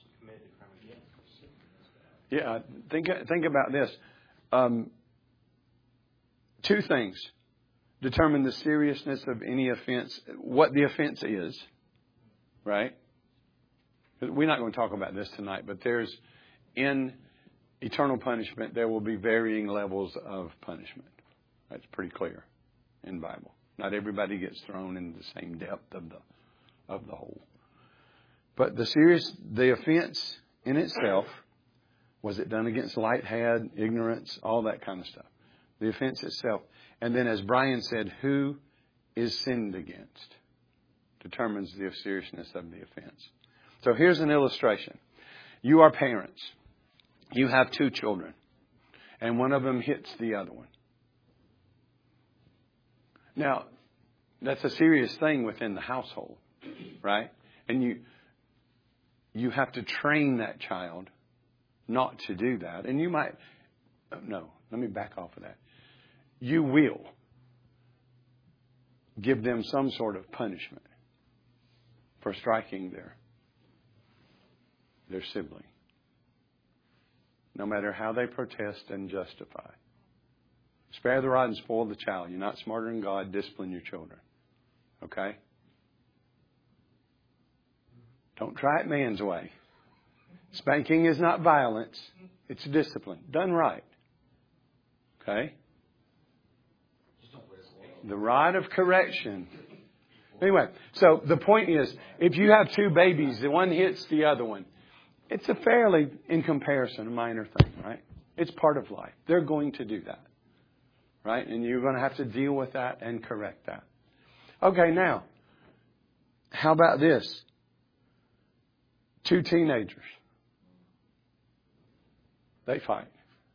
Yeah, think think about this. Um, two things determine the seriousness of any offense. What the offense is, right? We're not going to talk about this tonight, but there's in eternal punishment there will be varying levels of punishment. That's pretty clear in the Bible. Not everybody gets thrown in the same depth of the of the hole. But the serious the offense in itself Was it done against light head, ignorance, all that kind of stuff? The offense itself. And then as Brian said, who is sinned against determines the seriousness of the offense. So here's an illustration. You are parents. You have two children. And one of them hits the other one. Now, that's a serious thing within the household, right? And you you have to train that child not to do that. And you might, no, let me back off of that. You will give them some sort of punishment for striking their, their sibling. No matter how they protest and justify. Spare the rod and spoil the child. You're not smarter than God. Discipline your children. Okay? Don't try it man's way. Spanking is not violence. It's discipline. Done right. Okay? The rod of correction. Anyway, so the point is, if you have two babies, the one hits the other one. It's a fairly, in comparison, a minor thing, right? It's part of life. They're going to do that. Right? And you're going to have to deal with that and correct that. Okay, now, how about this? Two teenagers. They fight.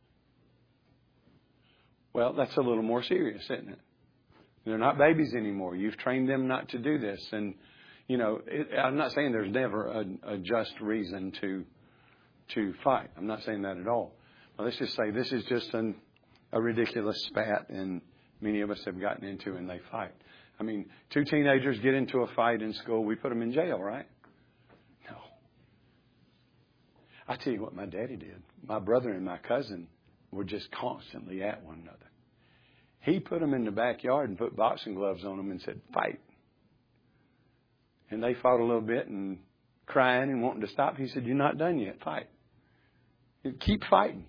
Well, that's a little more serious, isn't it? They're not babies anymore. You've trained them not to do this. And, you know, it, I'm not saying there's never a, a just reason to to fight. I'm not saying that at all. But let's just say this is just an, a ridiculous spat, and many of us have gotten into, and they fight. I mean, two teenagers get into a fight in school. We put them in jail, right? No. I tell you what my daddy did. My brother and my cousin were just constantly at one another. He put them in the backyard and put boxing gloves on them and said, fight. And they fought a little bit and crying and wanting to stop. He said, you're not done yet. Fight. Keep fighting.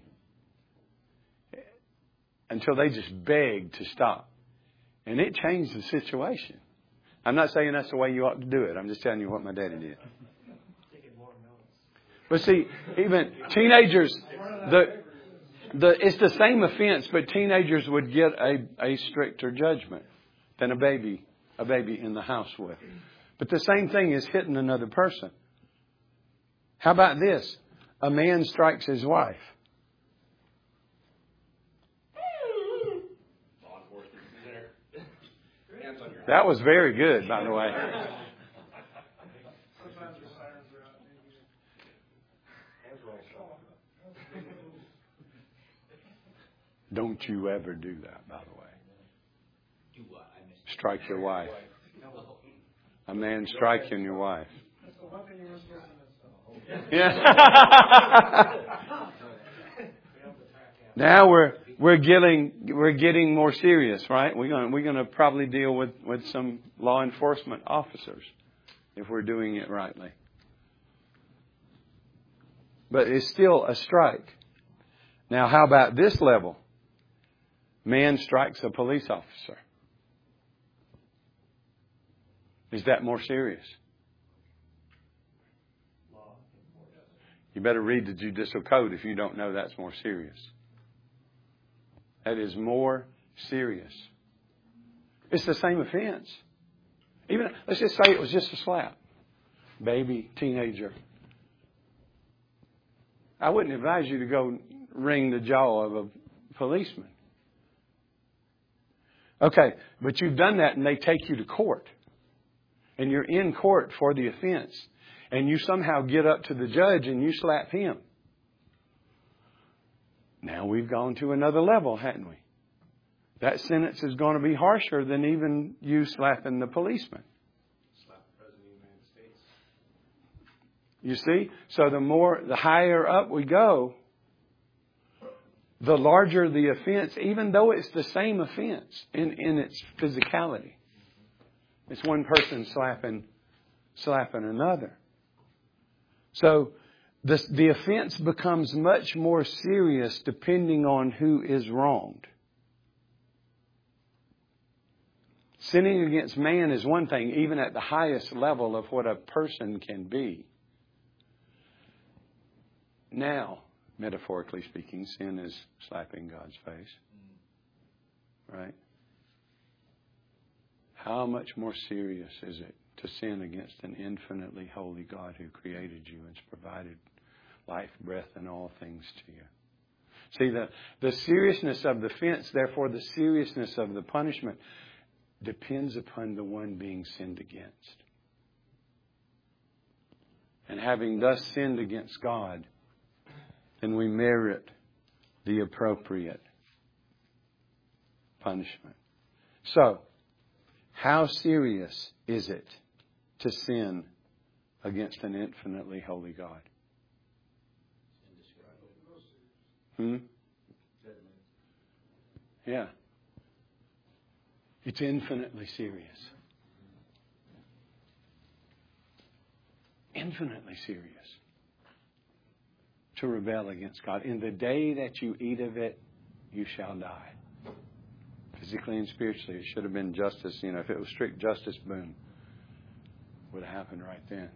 Until they just begged to stop. And it changed the situation. I'm not saying that's the way you ought to do it. I'm just telling you what my daddy did. But see, even teenagers, the the it's the same offense, but teenagers would get a, a stricter judgment than a baby, a baby in the house would. But the same thing is hitting another person. How about this? A man strikes his wife. That was very good, by the way. Don't you ever do that, by the way. Do what? I missed. Strike your wife. A man striking your wife. That's the one thing you were supposed to miss. Yeah. Now we're we're getting we're getting more serious, right? We're going we're going to probably deal with, with some law enforcement officers if we're doing it rightly. But it's still a strike. Now, how about this level? Man strikes a police officer. Is that more serious? You better read the judicial code if you don't know that's more serious. That is more serious. It's the same offense. Even let's just say it was just a slap. Baby, teenager. I wouldn't advise you to go wring the jaw of a policeman. Okay, but you've done that and they take you to court. And you're in court for the offense. And you somehow get up to the judge and you slap him. Now we've gone to another level, hadn't we? That sentence is going to be harsher than even you slapping the policeman. Slap the President of the United States. You see? So the more, the higher up we go, the larger the offense, even though it's the same offense in, in its physicality. It's one person slapping, slapping another. So the, the offense becomes much more serious depending on who is wronged. Sinning against man is one thing, even at the highest level of what a person can be. Now, Metaphorically speaking, sin is slapping God's face. Right? How much more serious is it to sin against an infinitely holy God who created you and has provided life, breath, and all things to you? See, the, the seriousness of the offense, therefore the seriousness of the punishment, depends upon the one being sinned against. And having thus sinned against God, then we merit the appropriate punishment. So, how serious is it to sin against an infinitely holy God? Hmm? Yeah. It's infinitely serious. Infinitely serious to rebel against God. In the day that you eat of it, you shall die. Physically and spiritually. It should have been justice. You know, if it was strict justice, boom. Would have happened right then.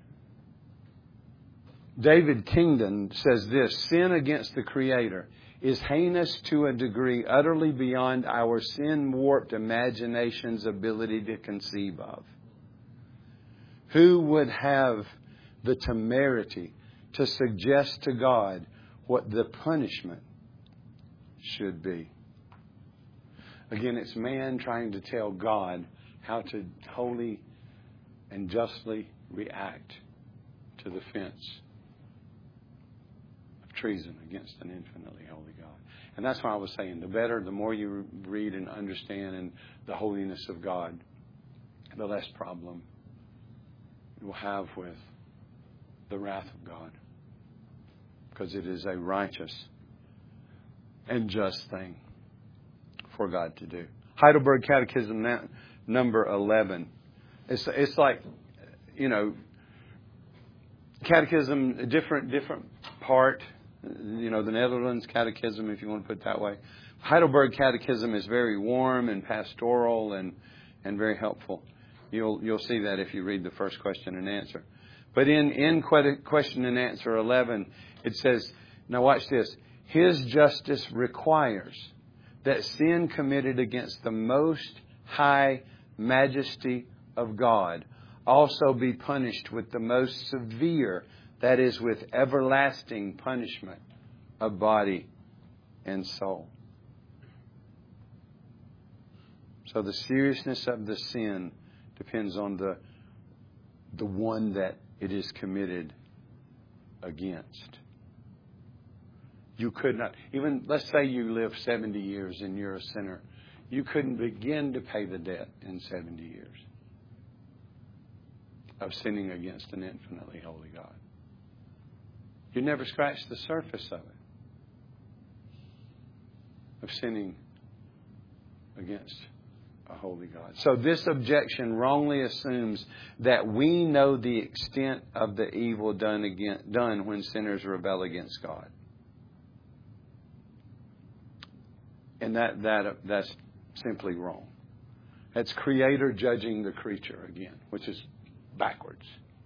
David Kingdon says this: sin against the Creator is heinous to a degree utterly beyond our sin-warped imagination's ability to conceive of. Who would have the temerity to suggest to God what the punishment should be? Again, it's man trying to tell God how to wholly and justly react to the offense of treason against an infinitely holy God. And that's why I was saying, the better, the more you read and understand in the holiness of God, the less problem you will have with the wrath of God. Because it is a righteous and just thing for God to do. Heidelberg Catechism number eleven. It's it's like, you know, catechism, a different different part. You know, the Netherlands Catechism, if you want to put it that way. Heidelberg Catechism is very warm and pastoral and and very helpful. You'll you'll see that if you read the first question and answer. But in in question and answer eleven, it says, now watch this. His justice requires that sin committed against the most high majesty of God also be punished with the most severe, that is, with everlasting punishment of body and soul. So the seriousness of the sin depends on the the one that it is committed against. You could not, even let's say you live seventy years and you're a sinner. You couldn't begin to pay the debt in seventy years of sinning against an infinitely holy God. You never scratched the surface of it, of sinning against a holy God. So this objection wrongly assumes that we know the extent of the evil done again, done when sinners rebel against God. And that that that's simply wrong. That's Creator judging the creature again, which is backwards.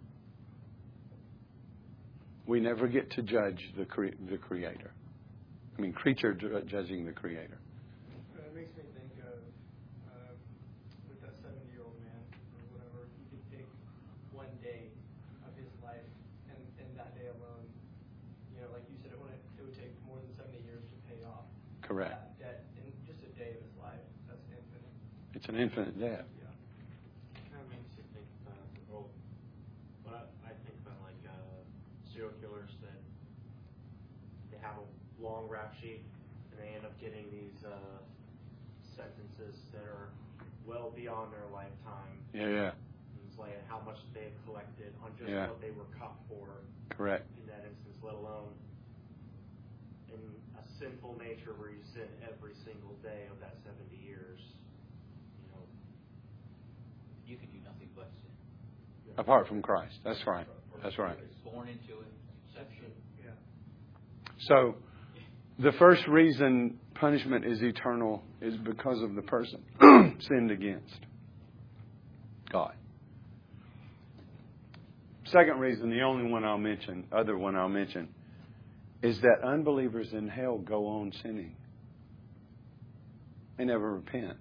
We never get to judge the cre- the Creator. I mean, creature ju- judging the Creator. It makes me think of uh, with that seventy-year-old man or whatever. He could pick one day of his life, and in that day alone, you know, like you said, it would it would take more than seventy years to pay off. Correct. That debt in just a day of his life. That's infinite. It's an infinite debt. Yeah. Kind of makes you think about the whole. What I, I think about like uh, serial killers that they have a long rap sheet and they end up getting these uh, sentences that are well beyond their lifetime. Yeah, yeah. It's like how much they've collected on just Yeah. what they were caught for. Correct. In that instance, let alone in a sinful nature where you sin every single day of that seventy years. You know, You can do nothing but sin. Apart from Christ. That's right. That's right. Born into it, exception. Yeah. So, the first reason punishment is eternal is because of the person sinned against God. Second reason, the only one I'll mention, other one I'll mention, is that unbelievers in hell go on sinning. They never repent.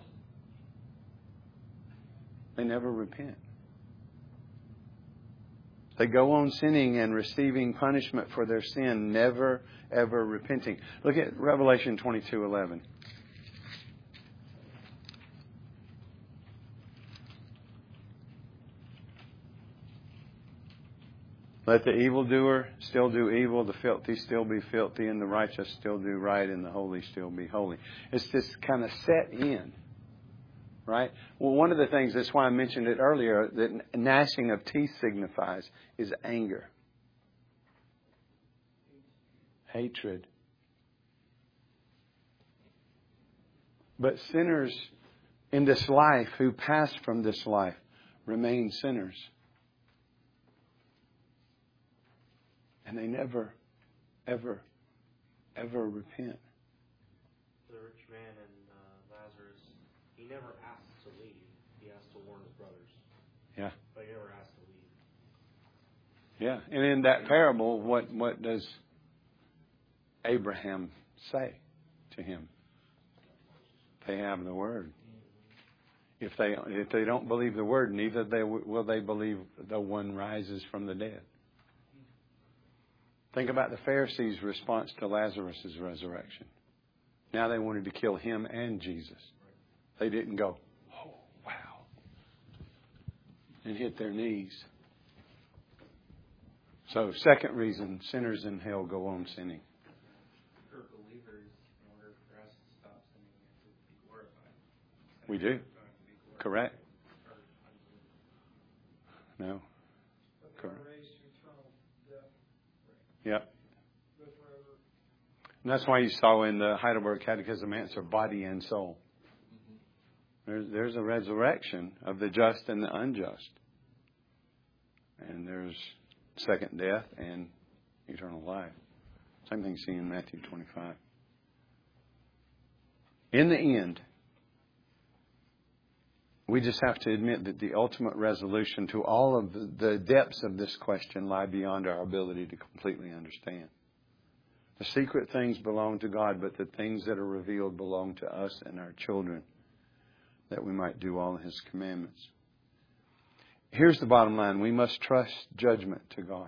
They never repent. They go on sinning and receiving punishment for their sin, never, ever repenting. Look at Revelation twenty-two eleven. Let the evildoer still do evil, the filthy still be filthy, and the righteous still do right, and the holy still be holy. It's just kind of set in. Right? Well, one of the things, that's why I mentioned it earlier, that gnashing of teeth signifies is anger. Hatred. But sinners in this life who pass from this life remain sinners. And they never, ever, ever repent. The rich man and uh, Lazarus, he never asked to leave. He asked to warn his brothers. Yeah. But he never asked to leave. Yeah. And in that parable, what, what does Abraham say to him? They have the word. If they if they don't believe the word, neither they will they believe the one rises from the dead. Think about the Pharisees' response to Lazarus' resurrection. Now they wanted to kill him and Jesus. They didn't go, oh, wow, and hit their knees. So, second reason, sinners in hell go on sinning. For believers, in order for us to stop sinning, we have to be glorified. We do. Correct. No. Correct. Yep. And that's why you saw in the Heidelberg Catechism answer, body and soul. There's, there's a resurrection of the just and the unjust. And there's second death and eternal life. Same thing seen in Matthew twenty-five. In the end, we just have to admit that the ultimate resolution to all of the, the depths of this question lie beyond our ability to completely understand. The secret things belong to God, but the things that are revealed belong to us and our children, that we might do all of His commandments. Here's the bottom line. We must trust judgment to God.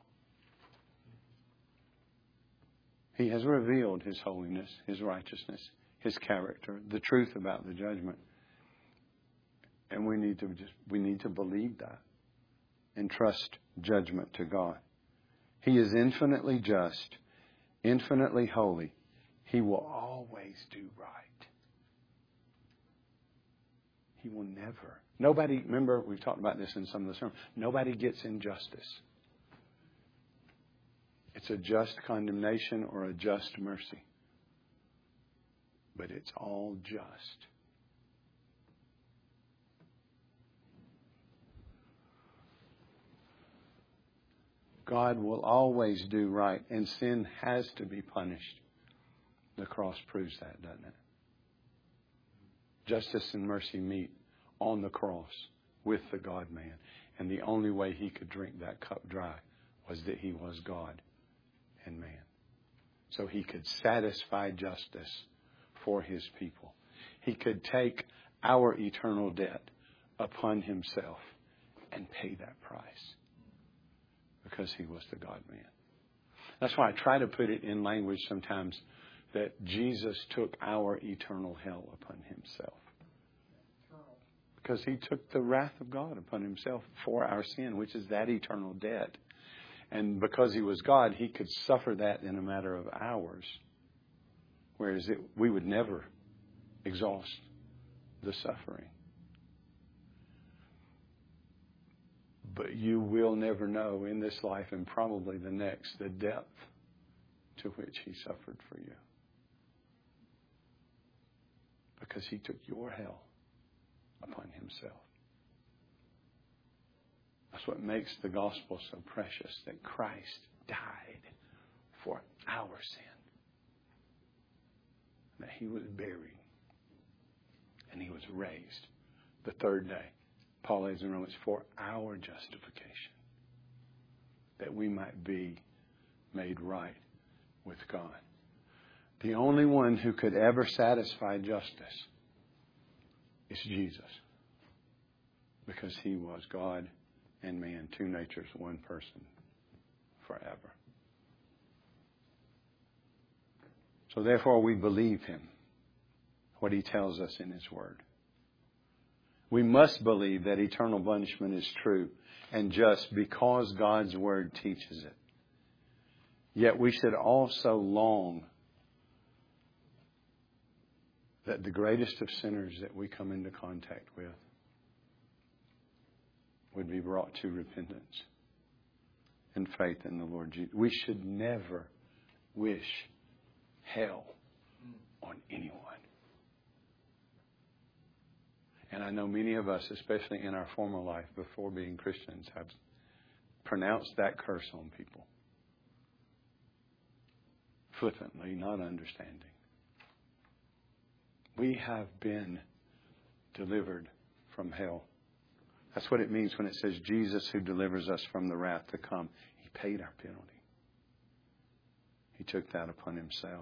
He has revealed His holiness, His righteousness, His character, the truth about the judgment. And we need to just we need to believe that and trust judgment to God. He is infinitely just, infinitely holy. He will always do right. He will never. Nobody, remember, we've talked about this in some of the sermons. Nobody gets injustice. It's a just condemnation or a just mercy. But it's all just. God will always do right, and sin has to be punished. The cross proves that, doesn't it? Justice and mercy meet on the cross with the God-man. And the only way He could drink that cup dry was that He was God and man. So He could satisfy justice for His people. He could take our eternal debt upon Himself and pay that price. Because He was the God-man. That's why I try to put it in language sometimes that Jesus took our eternal hell upon Himself. Because He took the wrath of God upon Himself for our sin, which is that eternal debt. And because He was God, He could suffer that in a matter of hours. Whereas it, we would never exhaust the suffering. But you will never know in this life and probably the next the depth to which He suffered for you. Because He took your hell upon Himself. That's what makes the gospel so precious, that Christ died for our sin. That He was buried and He was raised the third day. Paul adds in Romans, for our justification, that we might be made right with God. The only one who could ever satisfy justice is Jesus. Because He was God and man, two natures, one person, forever. So therefore we believe Him, what He tells us in His Word. We must believe that eternal punishment is true and just because God's Word teaches it. Yet we should also long that the greatest of sinners that we come into contact with would be brought to repentance and faith in the Lord Jesus. We should never wish hell on anyone. And I know many of us, especially in our former life before being Christians, have pronounced that curse on people. Flippantly, not understanding. We have been delivered from hell. That's what it means when it says Jesus who delivers us from the wrath to come. He paid our penalty. He took that upon Himself.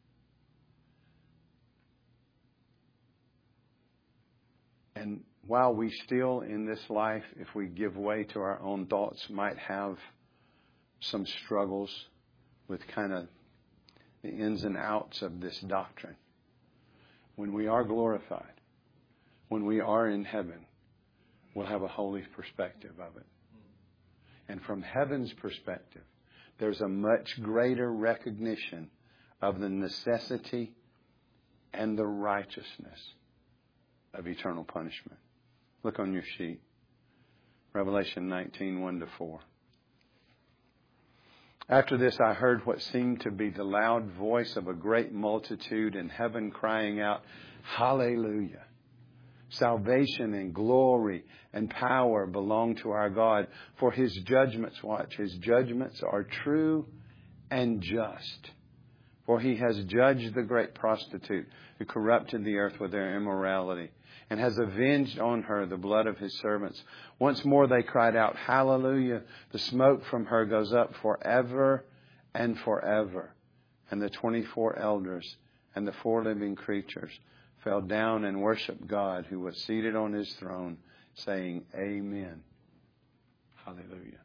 And while we still in this life, if we give way to our own thoughts, might have some struggles with kind of the ins and outs of this doctrine, when we are glorified, when we are in heaven, we'll have a holy perspective of it. And from heaven's perspective, there's a much greater recognition of the necessity and the righteousness of eternal punishment. Look on your sheet. Revelation nineteen, one to four. After this I heard what seemed to be the loud voice of a great multitude in heaven crying out, Hallelujah! Salvation and glory and power belong to our God. For His judgments, watch, His judgments are true and just. For He has judged the great prostitute who corrupted the earth with their immorality and has avenged on her the blood of His servants. Once more they cried out, Hallelujah! The smoke from her goes up forever and forever. And the twenty-four elders and the four living creatures fell down and worshiped God who was seated on His throne, saying, Amen. Hallelujah.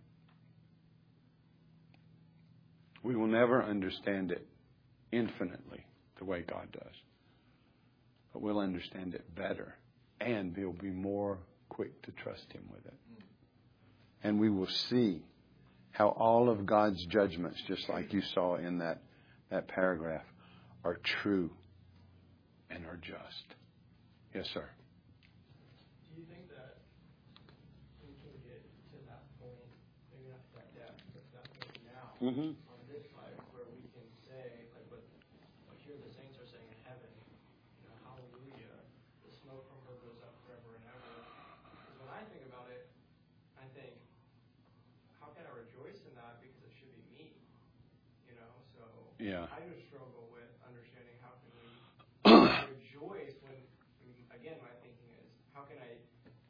We will never understand it infinitely the way God does. But we'll understand it better. And we'll be more quick to trust Him with it. And we will see how all of God's judgments, just like you saw in that, that paragraph, are true and are just. Yes, sir. Do you think that we can get to that point, maybe not to that depth, but to that point now, Mm-hmm. on this life, where we can say, like what, what here the saints are saying in heaven, you know, hallelujah, the smoke from her goes up forever and ever. Because when I think about it, I think, how can I rejoice in that? Because it should be me, you know? So Yeah. I just struggle with understanding how can we rejoice when, again, my thinking is, how can I,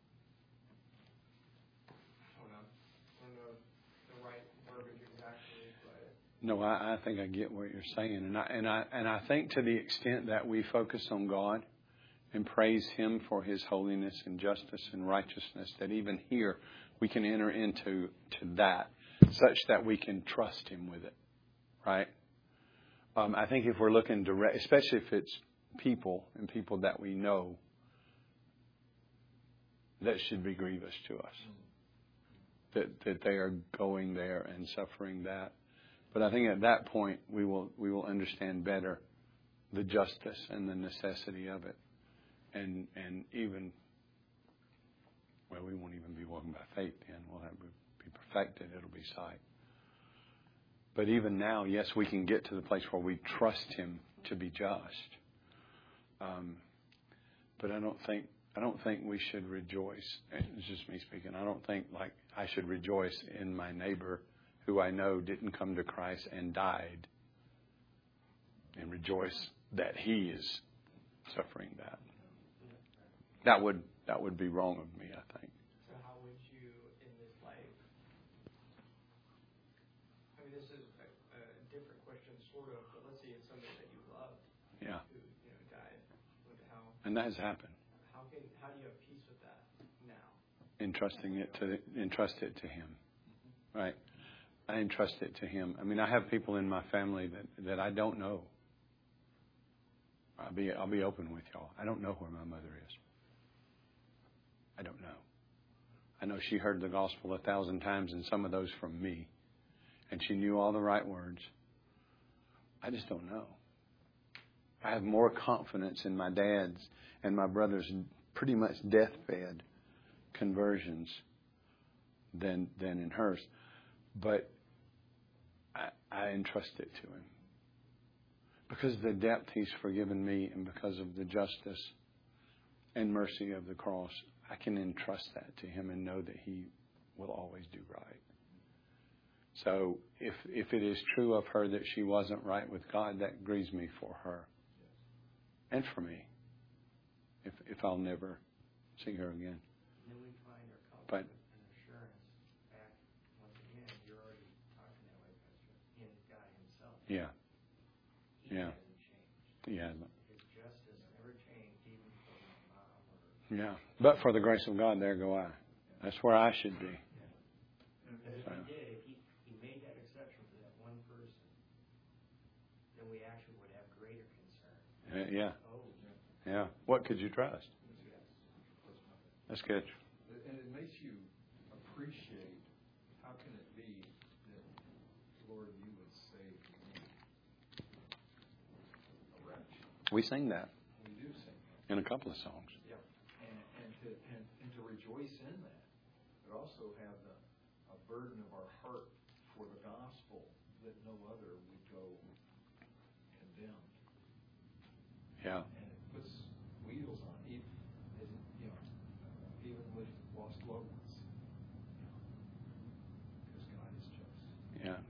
I don't know, I don't know the right verbiage exactly, but. No, I, I think I get what you're saying. And I, and I, and I think to the extent that we focus on God and praise Him for His holiness and justice and righteousness, that even here we can enter into to that such that we can trust Him with it. Right? Um, I think if we're looking direct, especially if it's people and people that we know, that should be grievous to us. That that they are going there and suffering that. But I think at that point we will we will understand better the justice and the necessity of it. And and even well, we won't even be walking by faith then. We'll have be perfected, it'll be sight. But even now, yes, we can get to the place where we trust Him to be just. Um, but I don't think I don't think we should rejoice. It's just me speaking. I don't think like I should rejoice in my neighbor who I know didn't come to Christ and died, and rejoice that he is suffering that. That would that would be wrong of me, I think. So how would you, in this life, I mean, this is a, a different question, sort of, And that has happened. How can how do you have peace with that now? Entrusting it to entrust it to Him, right? I entrust it to Him. I mean, I have people in my family that, that I don't know. I'll be I'll be open with y'all. I don't know where my mother is. I don't know. I know she heard the gospel a thousand times, and some of those from me, and she knew all the right words. I just don't know. I have more confidence in my dad's and my brother's pretty much deathbed conversions than than in hers. But I, I entrust it to Him. Because of the depth He's forgiven me and because of the justice and mercy of the cross, I can entrust that to Him and know that He will always do right. So if if it is true of her that she wasn't right with God, that grieves me for her and for me. If if I'll never see her again. And then we find our But comfort and assurance back once again. You're already talking that way, Pastor, in God Himself. yeah, He yeah, hasn't changed. He hasn't. His justice never changed, even for my mom. Or, Yeah, but for the grace of God, there go I. That's where I should be. and if So. He did, if he, he made that exception for that one person, then we actually would have greater concern. Uh, yeah, Oh, yeah. What could you trust? That's good. And it makes you appreciate, how can it be that, Lord, you would save me, a wretch? We sing that We do sing that. in a couple of songs. Yep. And, and, to, and, and to rejoice in that, but also have the, a burden of our heart for the gospel that no other would go condemned. Yeah, And it puts wheels on, even, you know, even with lost loved ones. Because God is just. yeah,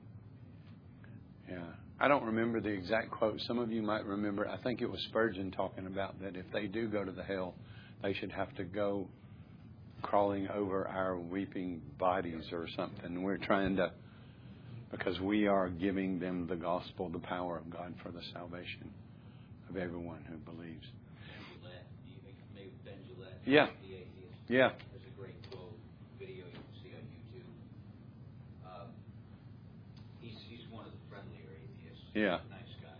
yeah. I don't remember the exact quote. Some of you might remember. I think it was Spurgeon talking about that if they do go to the hell, they should have to go crawling over our weeping bodies or something. We're trying to, because we are giving them the gospel, the power of God for the salvation of everyone who believes. Ben Gillette, do you think maybe Ben Gillette? Yeah. The atheist. Yeah. There's a great quote video you can see on YouTube. Um, he's he's one of the friendlier atheists. Yeah. Nice guy.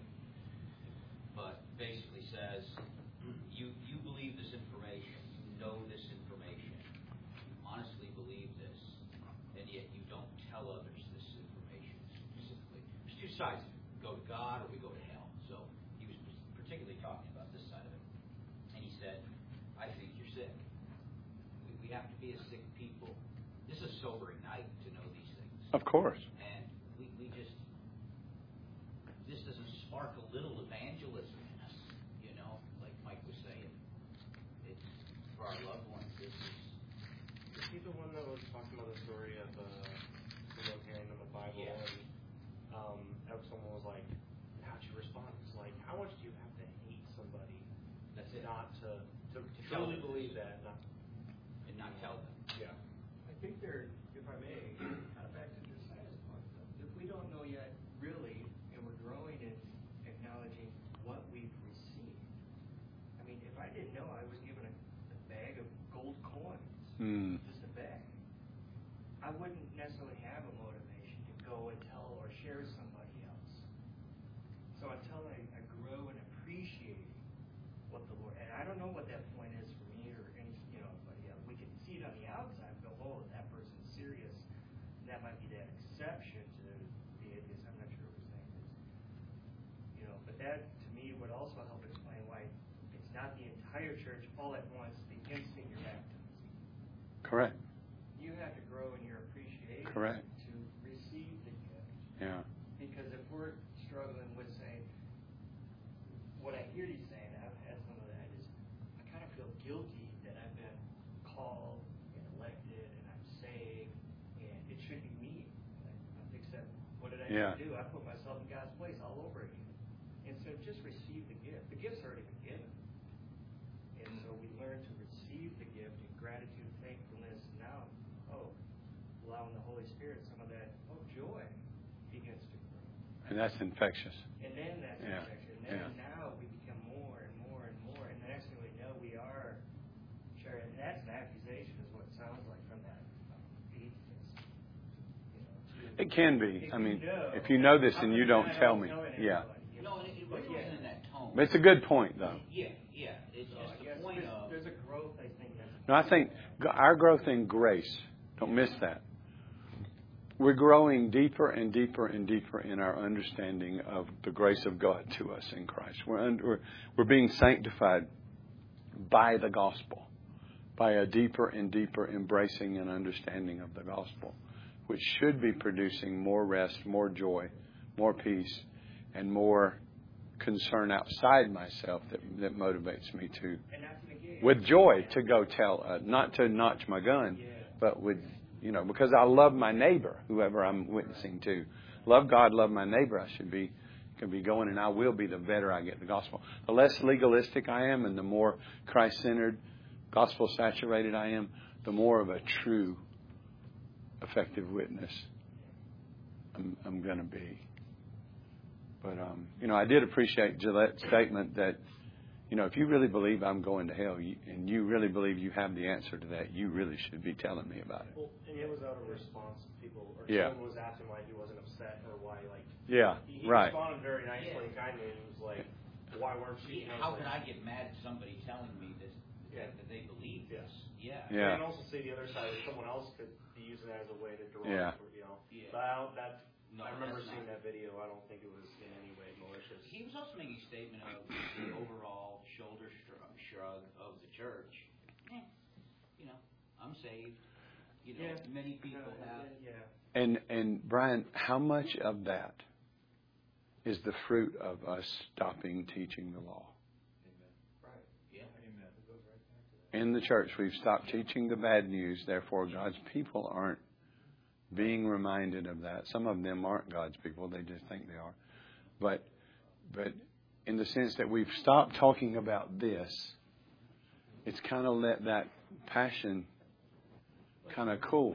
But basically says, you you believe this information, you know this information, you honestly believe this, and yet you don't tell others this information specifically. There's two sides. We go to God or we go to hell. So he was particularly talking about this side of it. And he said, I think you're sick. We, we have to be a sick people. This is a sobering night to know these things. Of course. And we, we just, this doesn't spark a little evangelism in us, you know, like Mike was saying. It's for our loved ones. This is, Is he the one that was talking about the story of uh, someone handing them a Bible Yeah. and um, and someone was like, how'd you respond? It's like, how much do you have to hate somebody that's it. not to, to, to Tell truly them. believe that? Not, And not tell them. yeah. I think they're, if I may, kind of back to Josiah's point, though. If we don't know yet, really, and we're growing in acknowledging what we've received. I mean, if I didn't know I was given a, a bag of gold coins, Mm. just a bag, I wouldn't necessarily have a motivation to go and tell or share with somebody else. So until I, I grow in appreciating what the Lord, and I don't know what that point is for me or any, you know, but yeah, we can see it on the outside and go, oh, that person's serious. That might be that exception to the atheist. I'm not sure what we're saying is, you know, but that to me would also help explain why it's not the entire church all at once, the instant you're baptized. Correct. You have to grow in your appreciation Correct. to receive the gift. Yeah. Because if we're struggling with saying, what I hear you saying, I've had some of that, is I kind of feel guilty that I've been called and elected and I'm saved, and it should be me. Except, what did I Yeah. do? I put myself in God's place all over again. And so just receive the gift. The gift's already been given. And so we learn to receive the gift in gratitude, thankfulness. Now, oh, allowing the Holy Spirit, some of that, oh, joy begins to grow. And that's infectious. And then that's Yeah. infection. And then Yeah. now we become more and more and more. And the next thing we know, It can be. I mean, if you know this and you don't tell me. Yeah. No, it, it really wasn't in that tone. But it's a good point, though. Yeah, yeah. It's just the point of. There's a growth, I think. No, I think our growth in grace, don't miss that. We're growing deeper and deeper and deeper in our understanding of the grace of God to us in Christ. We're, under, we're, we're being sanctified by the gospel, by a deeper and deeper embracing and understanding of the gospel, which should be producing more rest, more joy, more peace, and more concern outside myself that, that motivates me to, with joy, to go tell, uh, not to notch my gun, but with, you know, because I love my neighbor, whoever I'm witnessing to. Love God, love my neighbor. I should be, can be going, and I will be the better I get the gospel. The less legalistic I am and the more Christ-centered, gospel-saturated I am, the more of a true, effective witness I'm, I'm going to be. But, um, you know, I did appreciate Gillette's statement that, you know, if you really believe I'm going to hell you, and you really believe you have the answer to that, you really should be telling me about it. Well, and it was out of response. People, or yeah. someone was asking why he wasn't upset or why, like, yeah, he, he right. responded very nicely and kindly, and he was like, why weren't you? See, how could I get mad at somebody telling me this, yeah. that they believe this? Yeah. Yeah. And also see the other side, that someone else could be using that as a way to draw, yeah. you know. Yeah. But I don't, that, no, I remember seeing not. that video. I don't think it was in any way malicious. He was also making a statement of the overall shoulder shrug of the church. Eh, you know, I'm saved. You know, yeah. many people uh, have. Yeah. And and Brian, how much of that is the fruit of us stopping teaching the law? Amen. Right. Yeah. Amen. It goes right back to that. In the church, we've stopped teaching the bad news. Therefore, God's people aren't being reminded of that. Some of them aren't God's people. They just think they are. But but in the sense that we've stopped talking about this, it's kind of let that passion kind of cool.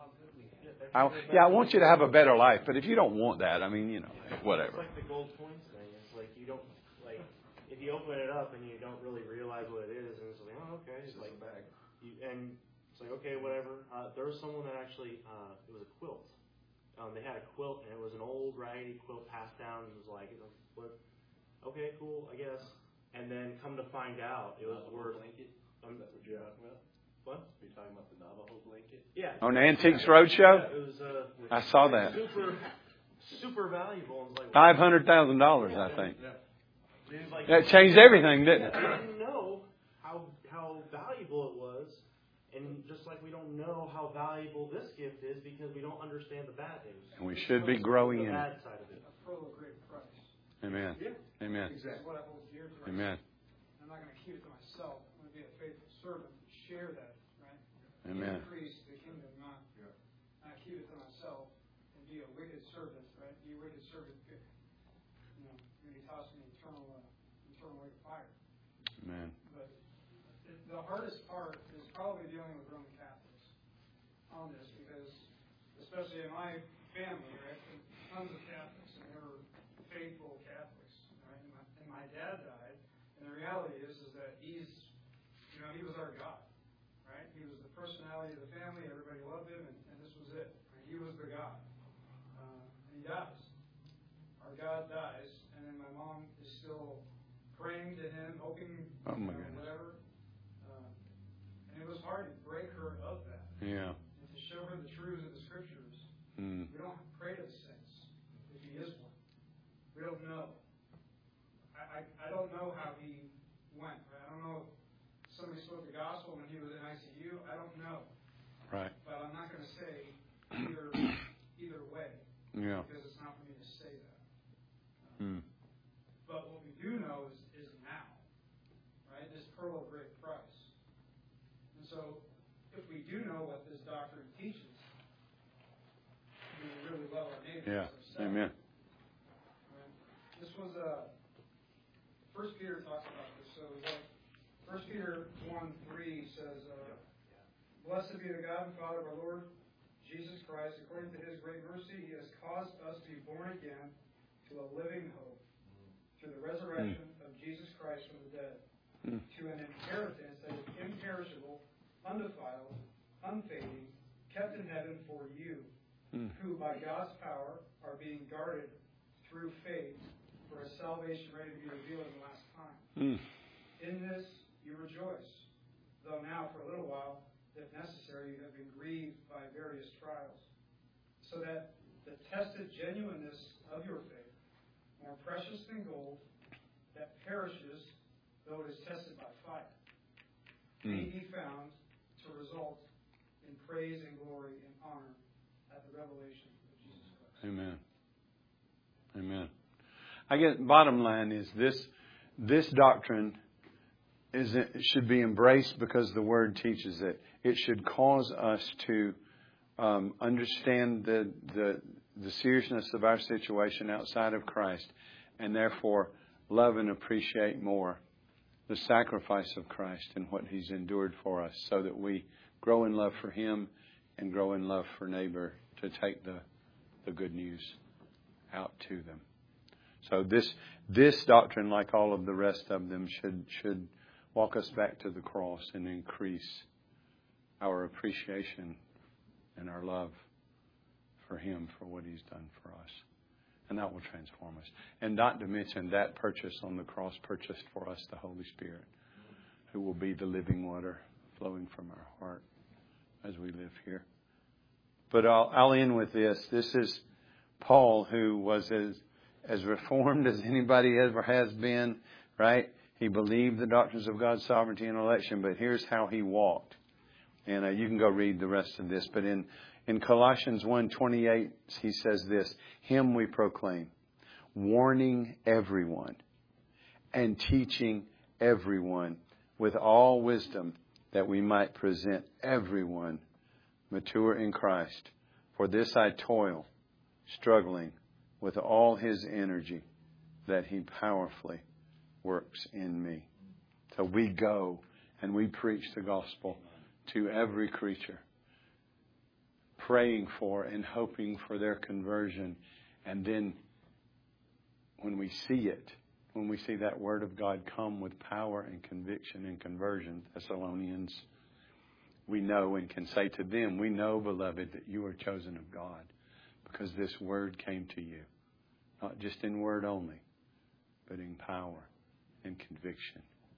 I, yeah, I want you to have a better life, but if you don't want that, I mean, you know, whatever. It's like the gold coins thing. It's like you don't, like, if you open it up and you don't really realize what it is, and it's like, oh, okay. It's like, bag. You, and it's like, okay, whatever. Uh, there was someone that actually, uh, it was a quilt. Um, they had a quilt, and it was an old, raggedy quilt passed down, and it was like, you know, what? Okay, cool, I guess. And then come to find out, it was worth. Um, That's what you're talking about? What? Are you talking about the Navajo blanket? Yeah. On Antiques Roadshow? Yeah, it was, uh, I saw that. Super, super valuable. And it was like, Five hundred thousand dollars, I think. Yeah. It was like, That changed everything, didn't it? I didn't know how how valuable it was, and just like we don't know how valuable this gift is because we don't understand the bad news. And we should be growing in the it. bad side of it. A pearl of great price. Amen. Yeah. Amen. This is what I hold dear to. Amen. I'm not going to keep it to myself. I'm going to be a faithful servant and share that, right? Amen. Increase the kingdom, not, Yeah. not keep it to myself and be a wicked servant, right? Be a wicked servant. You know, you're going to be tossed in eternal, uh, eternal lake of fire. Amen. But it, the hardest part is probably dealing with Roman Catholics on this because, especially in my family, right, tons of Catholics, and they were faithful Catholics, right? And my, and my dad died, and the reality is, is that he's, you know, he was our God, right? He was the personality of the family. Everybody loved him, and, and this was it. Right? He was the God, uh, and he dies. Our God dies, and then my mom is still praying to him, hoping, Oh, my you know, goodness. whatever. Uh, and it was hard to break her of that, Yeah. and to show her the truths of the Scriptures. Mm. We don't pray to the saints if he is one. We don't know. I, I, I don't know how he went. Right? I don't know if somebody spoke the gospel when he was in I C U. I don't know. Right. But I'm not going to say either either way Yeah. because it's not for me to say that. Mm. But what we do know is, is now, right? This pearl of great price. And so, if we do know what this doctrine teaches, we really love our neighbors. Yeah. as ourselves. Amen. Right? This was a. Uh, First Peter talks about this. So, like, First Peter one three says, uh, "Blessed be the God and Father of our Lord Jesus Christ. According to His great mercy, He has caused us to be born again to a living hope through the resurrection mm. of Jesus Christ from the dead, mm. to an inheritance that is imperishable, undefiled, unfading, kept in heaven for you, Mm. who by God's power are being guarded through faith for a salvation ready to be revealed in the last time. Mm. In this you rejoice, though now for a little while, if necessary, you have been grieved by various trials, so that the tested genuineness of your faith, more precious than gold, that perishes though it is tested by fire, Mm. may be found to result in praise and glory and honor at the revelation of Jesus Christ. Amen. Amen. I guess bottom line is this: this doctrine is it should be embraced because the Word teaches it. It should cause us to um, understand the, the the seriousness of our situation outside of Christ, and therefore love and appreciate more the sacrifice of Christ and what He's endured for us, so that we grow in love for Him and grow in love for neighbor to take the the good news out to them. So this this doctrine, like all of the rest of them, should should walk us back to the cross and increase our appreciation and our love for Him for what He's done for us. And that will transform us. And not to mention that purchase on the cross purchased for us the Holy Spirit, who will be the living water flowing from our heart as we live here. But I'll, I'll end with this. This is Paul, who was as, as reformed as anybody ever has been, right? He believed the doctrines of God's sovereignty and election, but here's how he walked. And uh, you can go read the rest of this. But in, in Colossians one twenty-eight, he says this: Him we proclaim, warning everyone and teaching everyone with all wisdom, that we might present everyone mature in Christ. For this I toil, struggling with all His energy that He powerfully works in me. So we go and we preach the gospel to every creature, praying for and hoping for their conversion. And then when we see it, when we see that Word of God come with power and conviction and conversion, Thessalonians, we know and can say to them, we know, beloved, that you are chosen of God, because this Word came to you, not just in word only, but in power and conviction,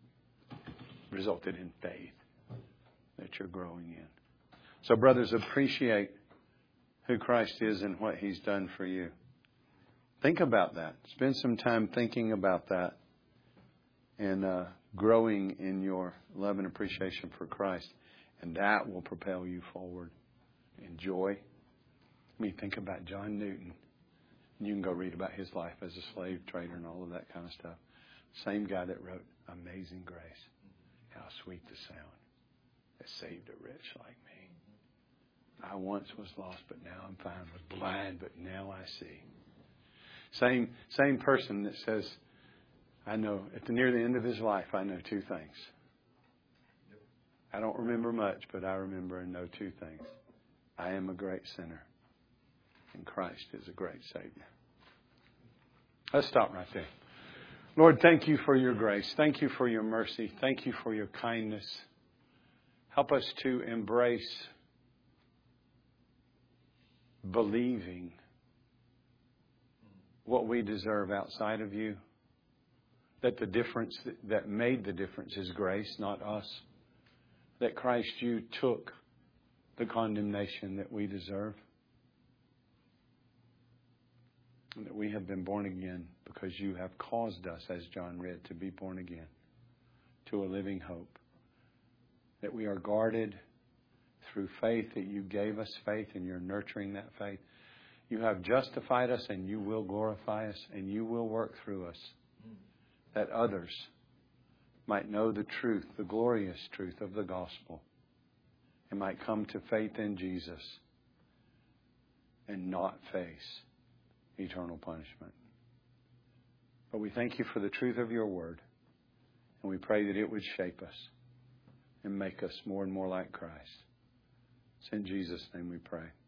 resulted in faith that you're growing in. So, brothers, appreciate who Christ is and what He's done for you. Think about that. Spend some time thinking about that and uh, growing in your love and appreciation for Christ. And that will propel you forward in joy. I mean, think about John Newton. You can go read about his life as a slave trader and all of that kind of stuff. Same guy that wrote Amazing Grace. How sweet the sound that saved a wretch like me. I once was lost, but now I'm found. Was blind, but now I see. Same same person that says, I know at the near the end of his life, I know two things. I don't remember much, but I remember and know two things. I am a great sinner, and Christ is a great Savior. Let's stop right there. Lord, thank you for your grace. Thank you for your mercy. Thank you for your kindness. Help us to embrace believing what we deserve outside of you. That the difference that made the difference is grace, not us. That Christ, you took the condemnation that we deserve. And that we have been born again because you have caused us, as John read, to be born again to a living hope. That we are guarded through faith, that you gave us faith and you're nurturing that faith. You have justified us and you will glorify us and you will work through us. That others might know the truth, the glorious truth of the gospel, and might come to faith in Jesus and not face eternal punishment. But we thank you for the truth of your word, and we pray that it would shape us and make us more and more like Christ. It's in Jesus' name we pray.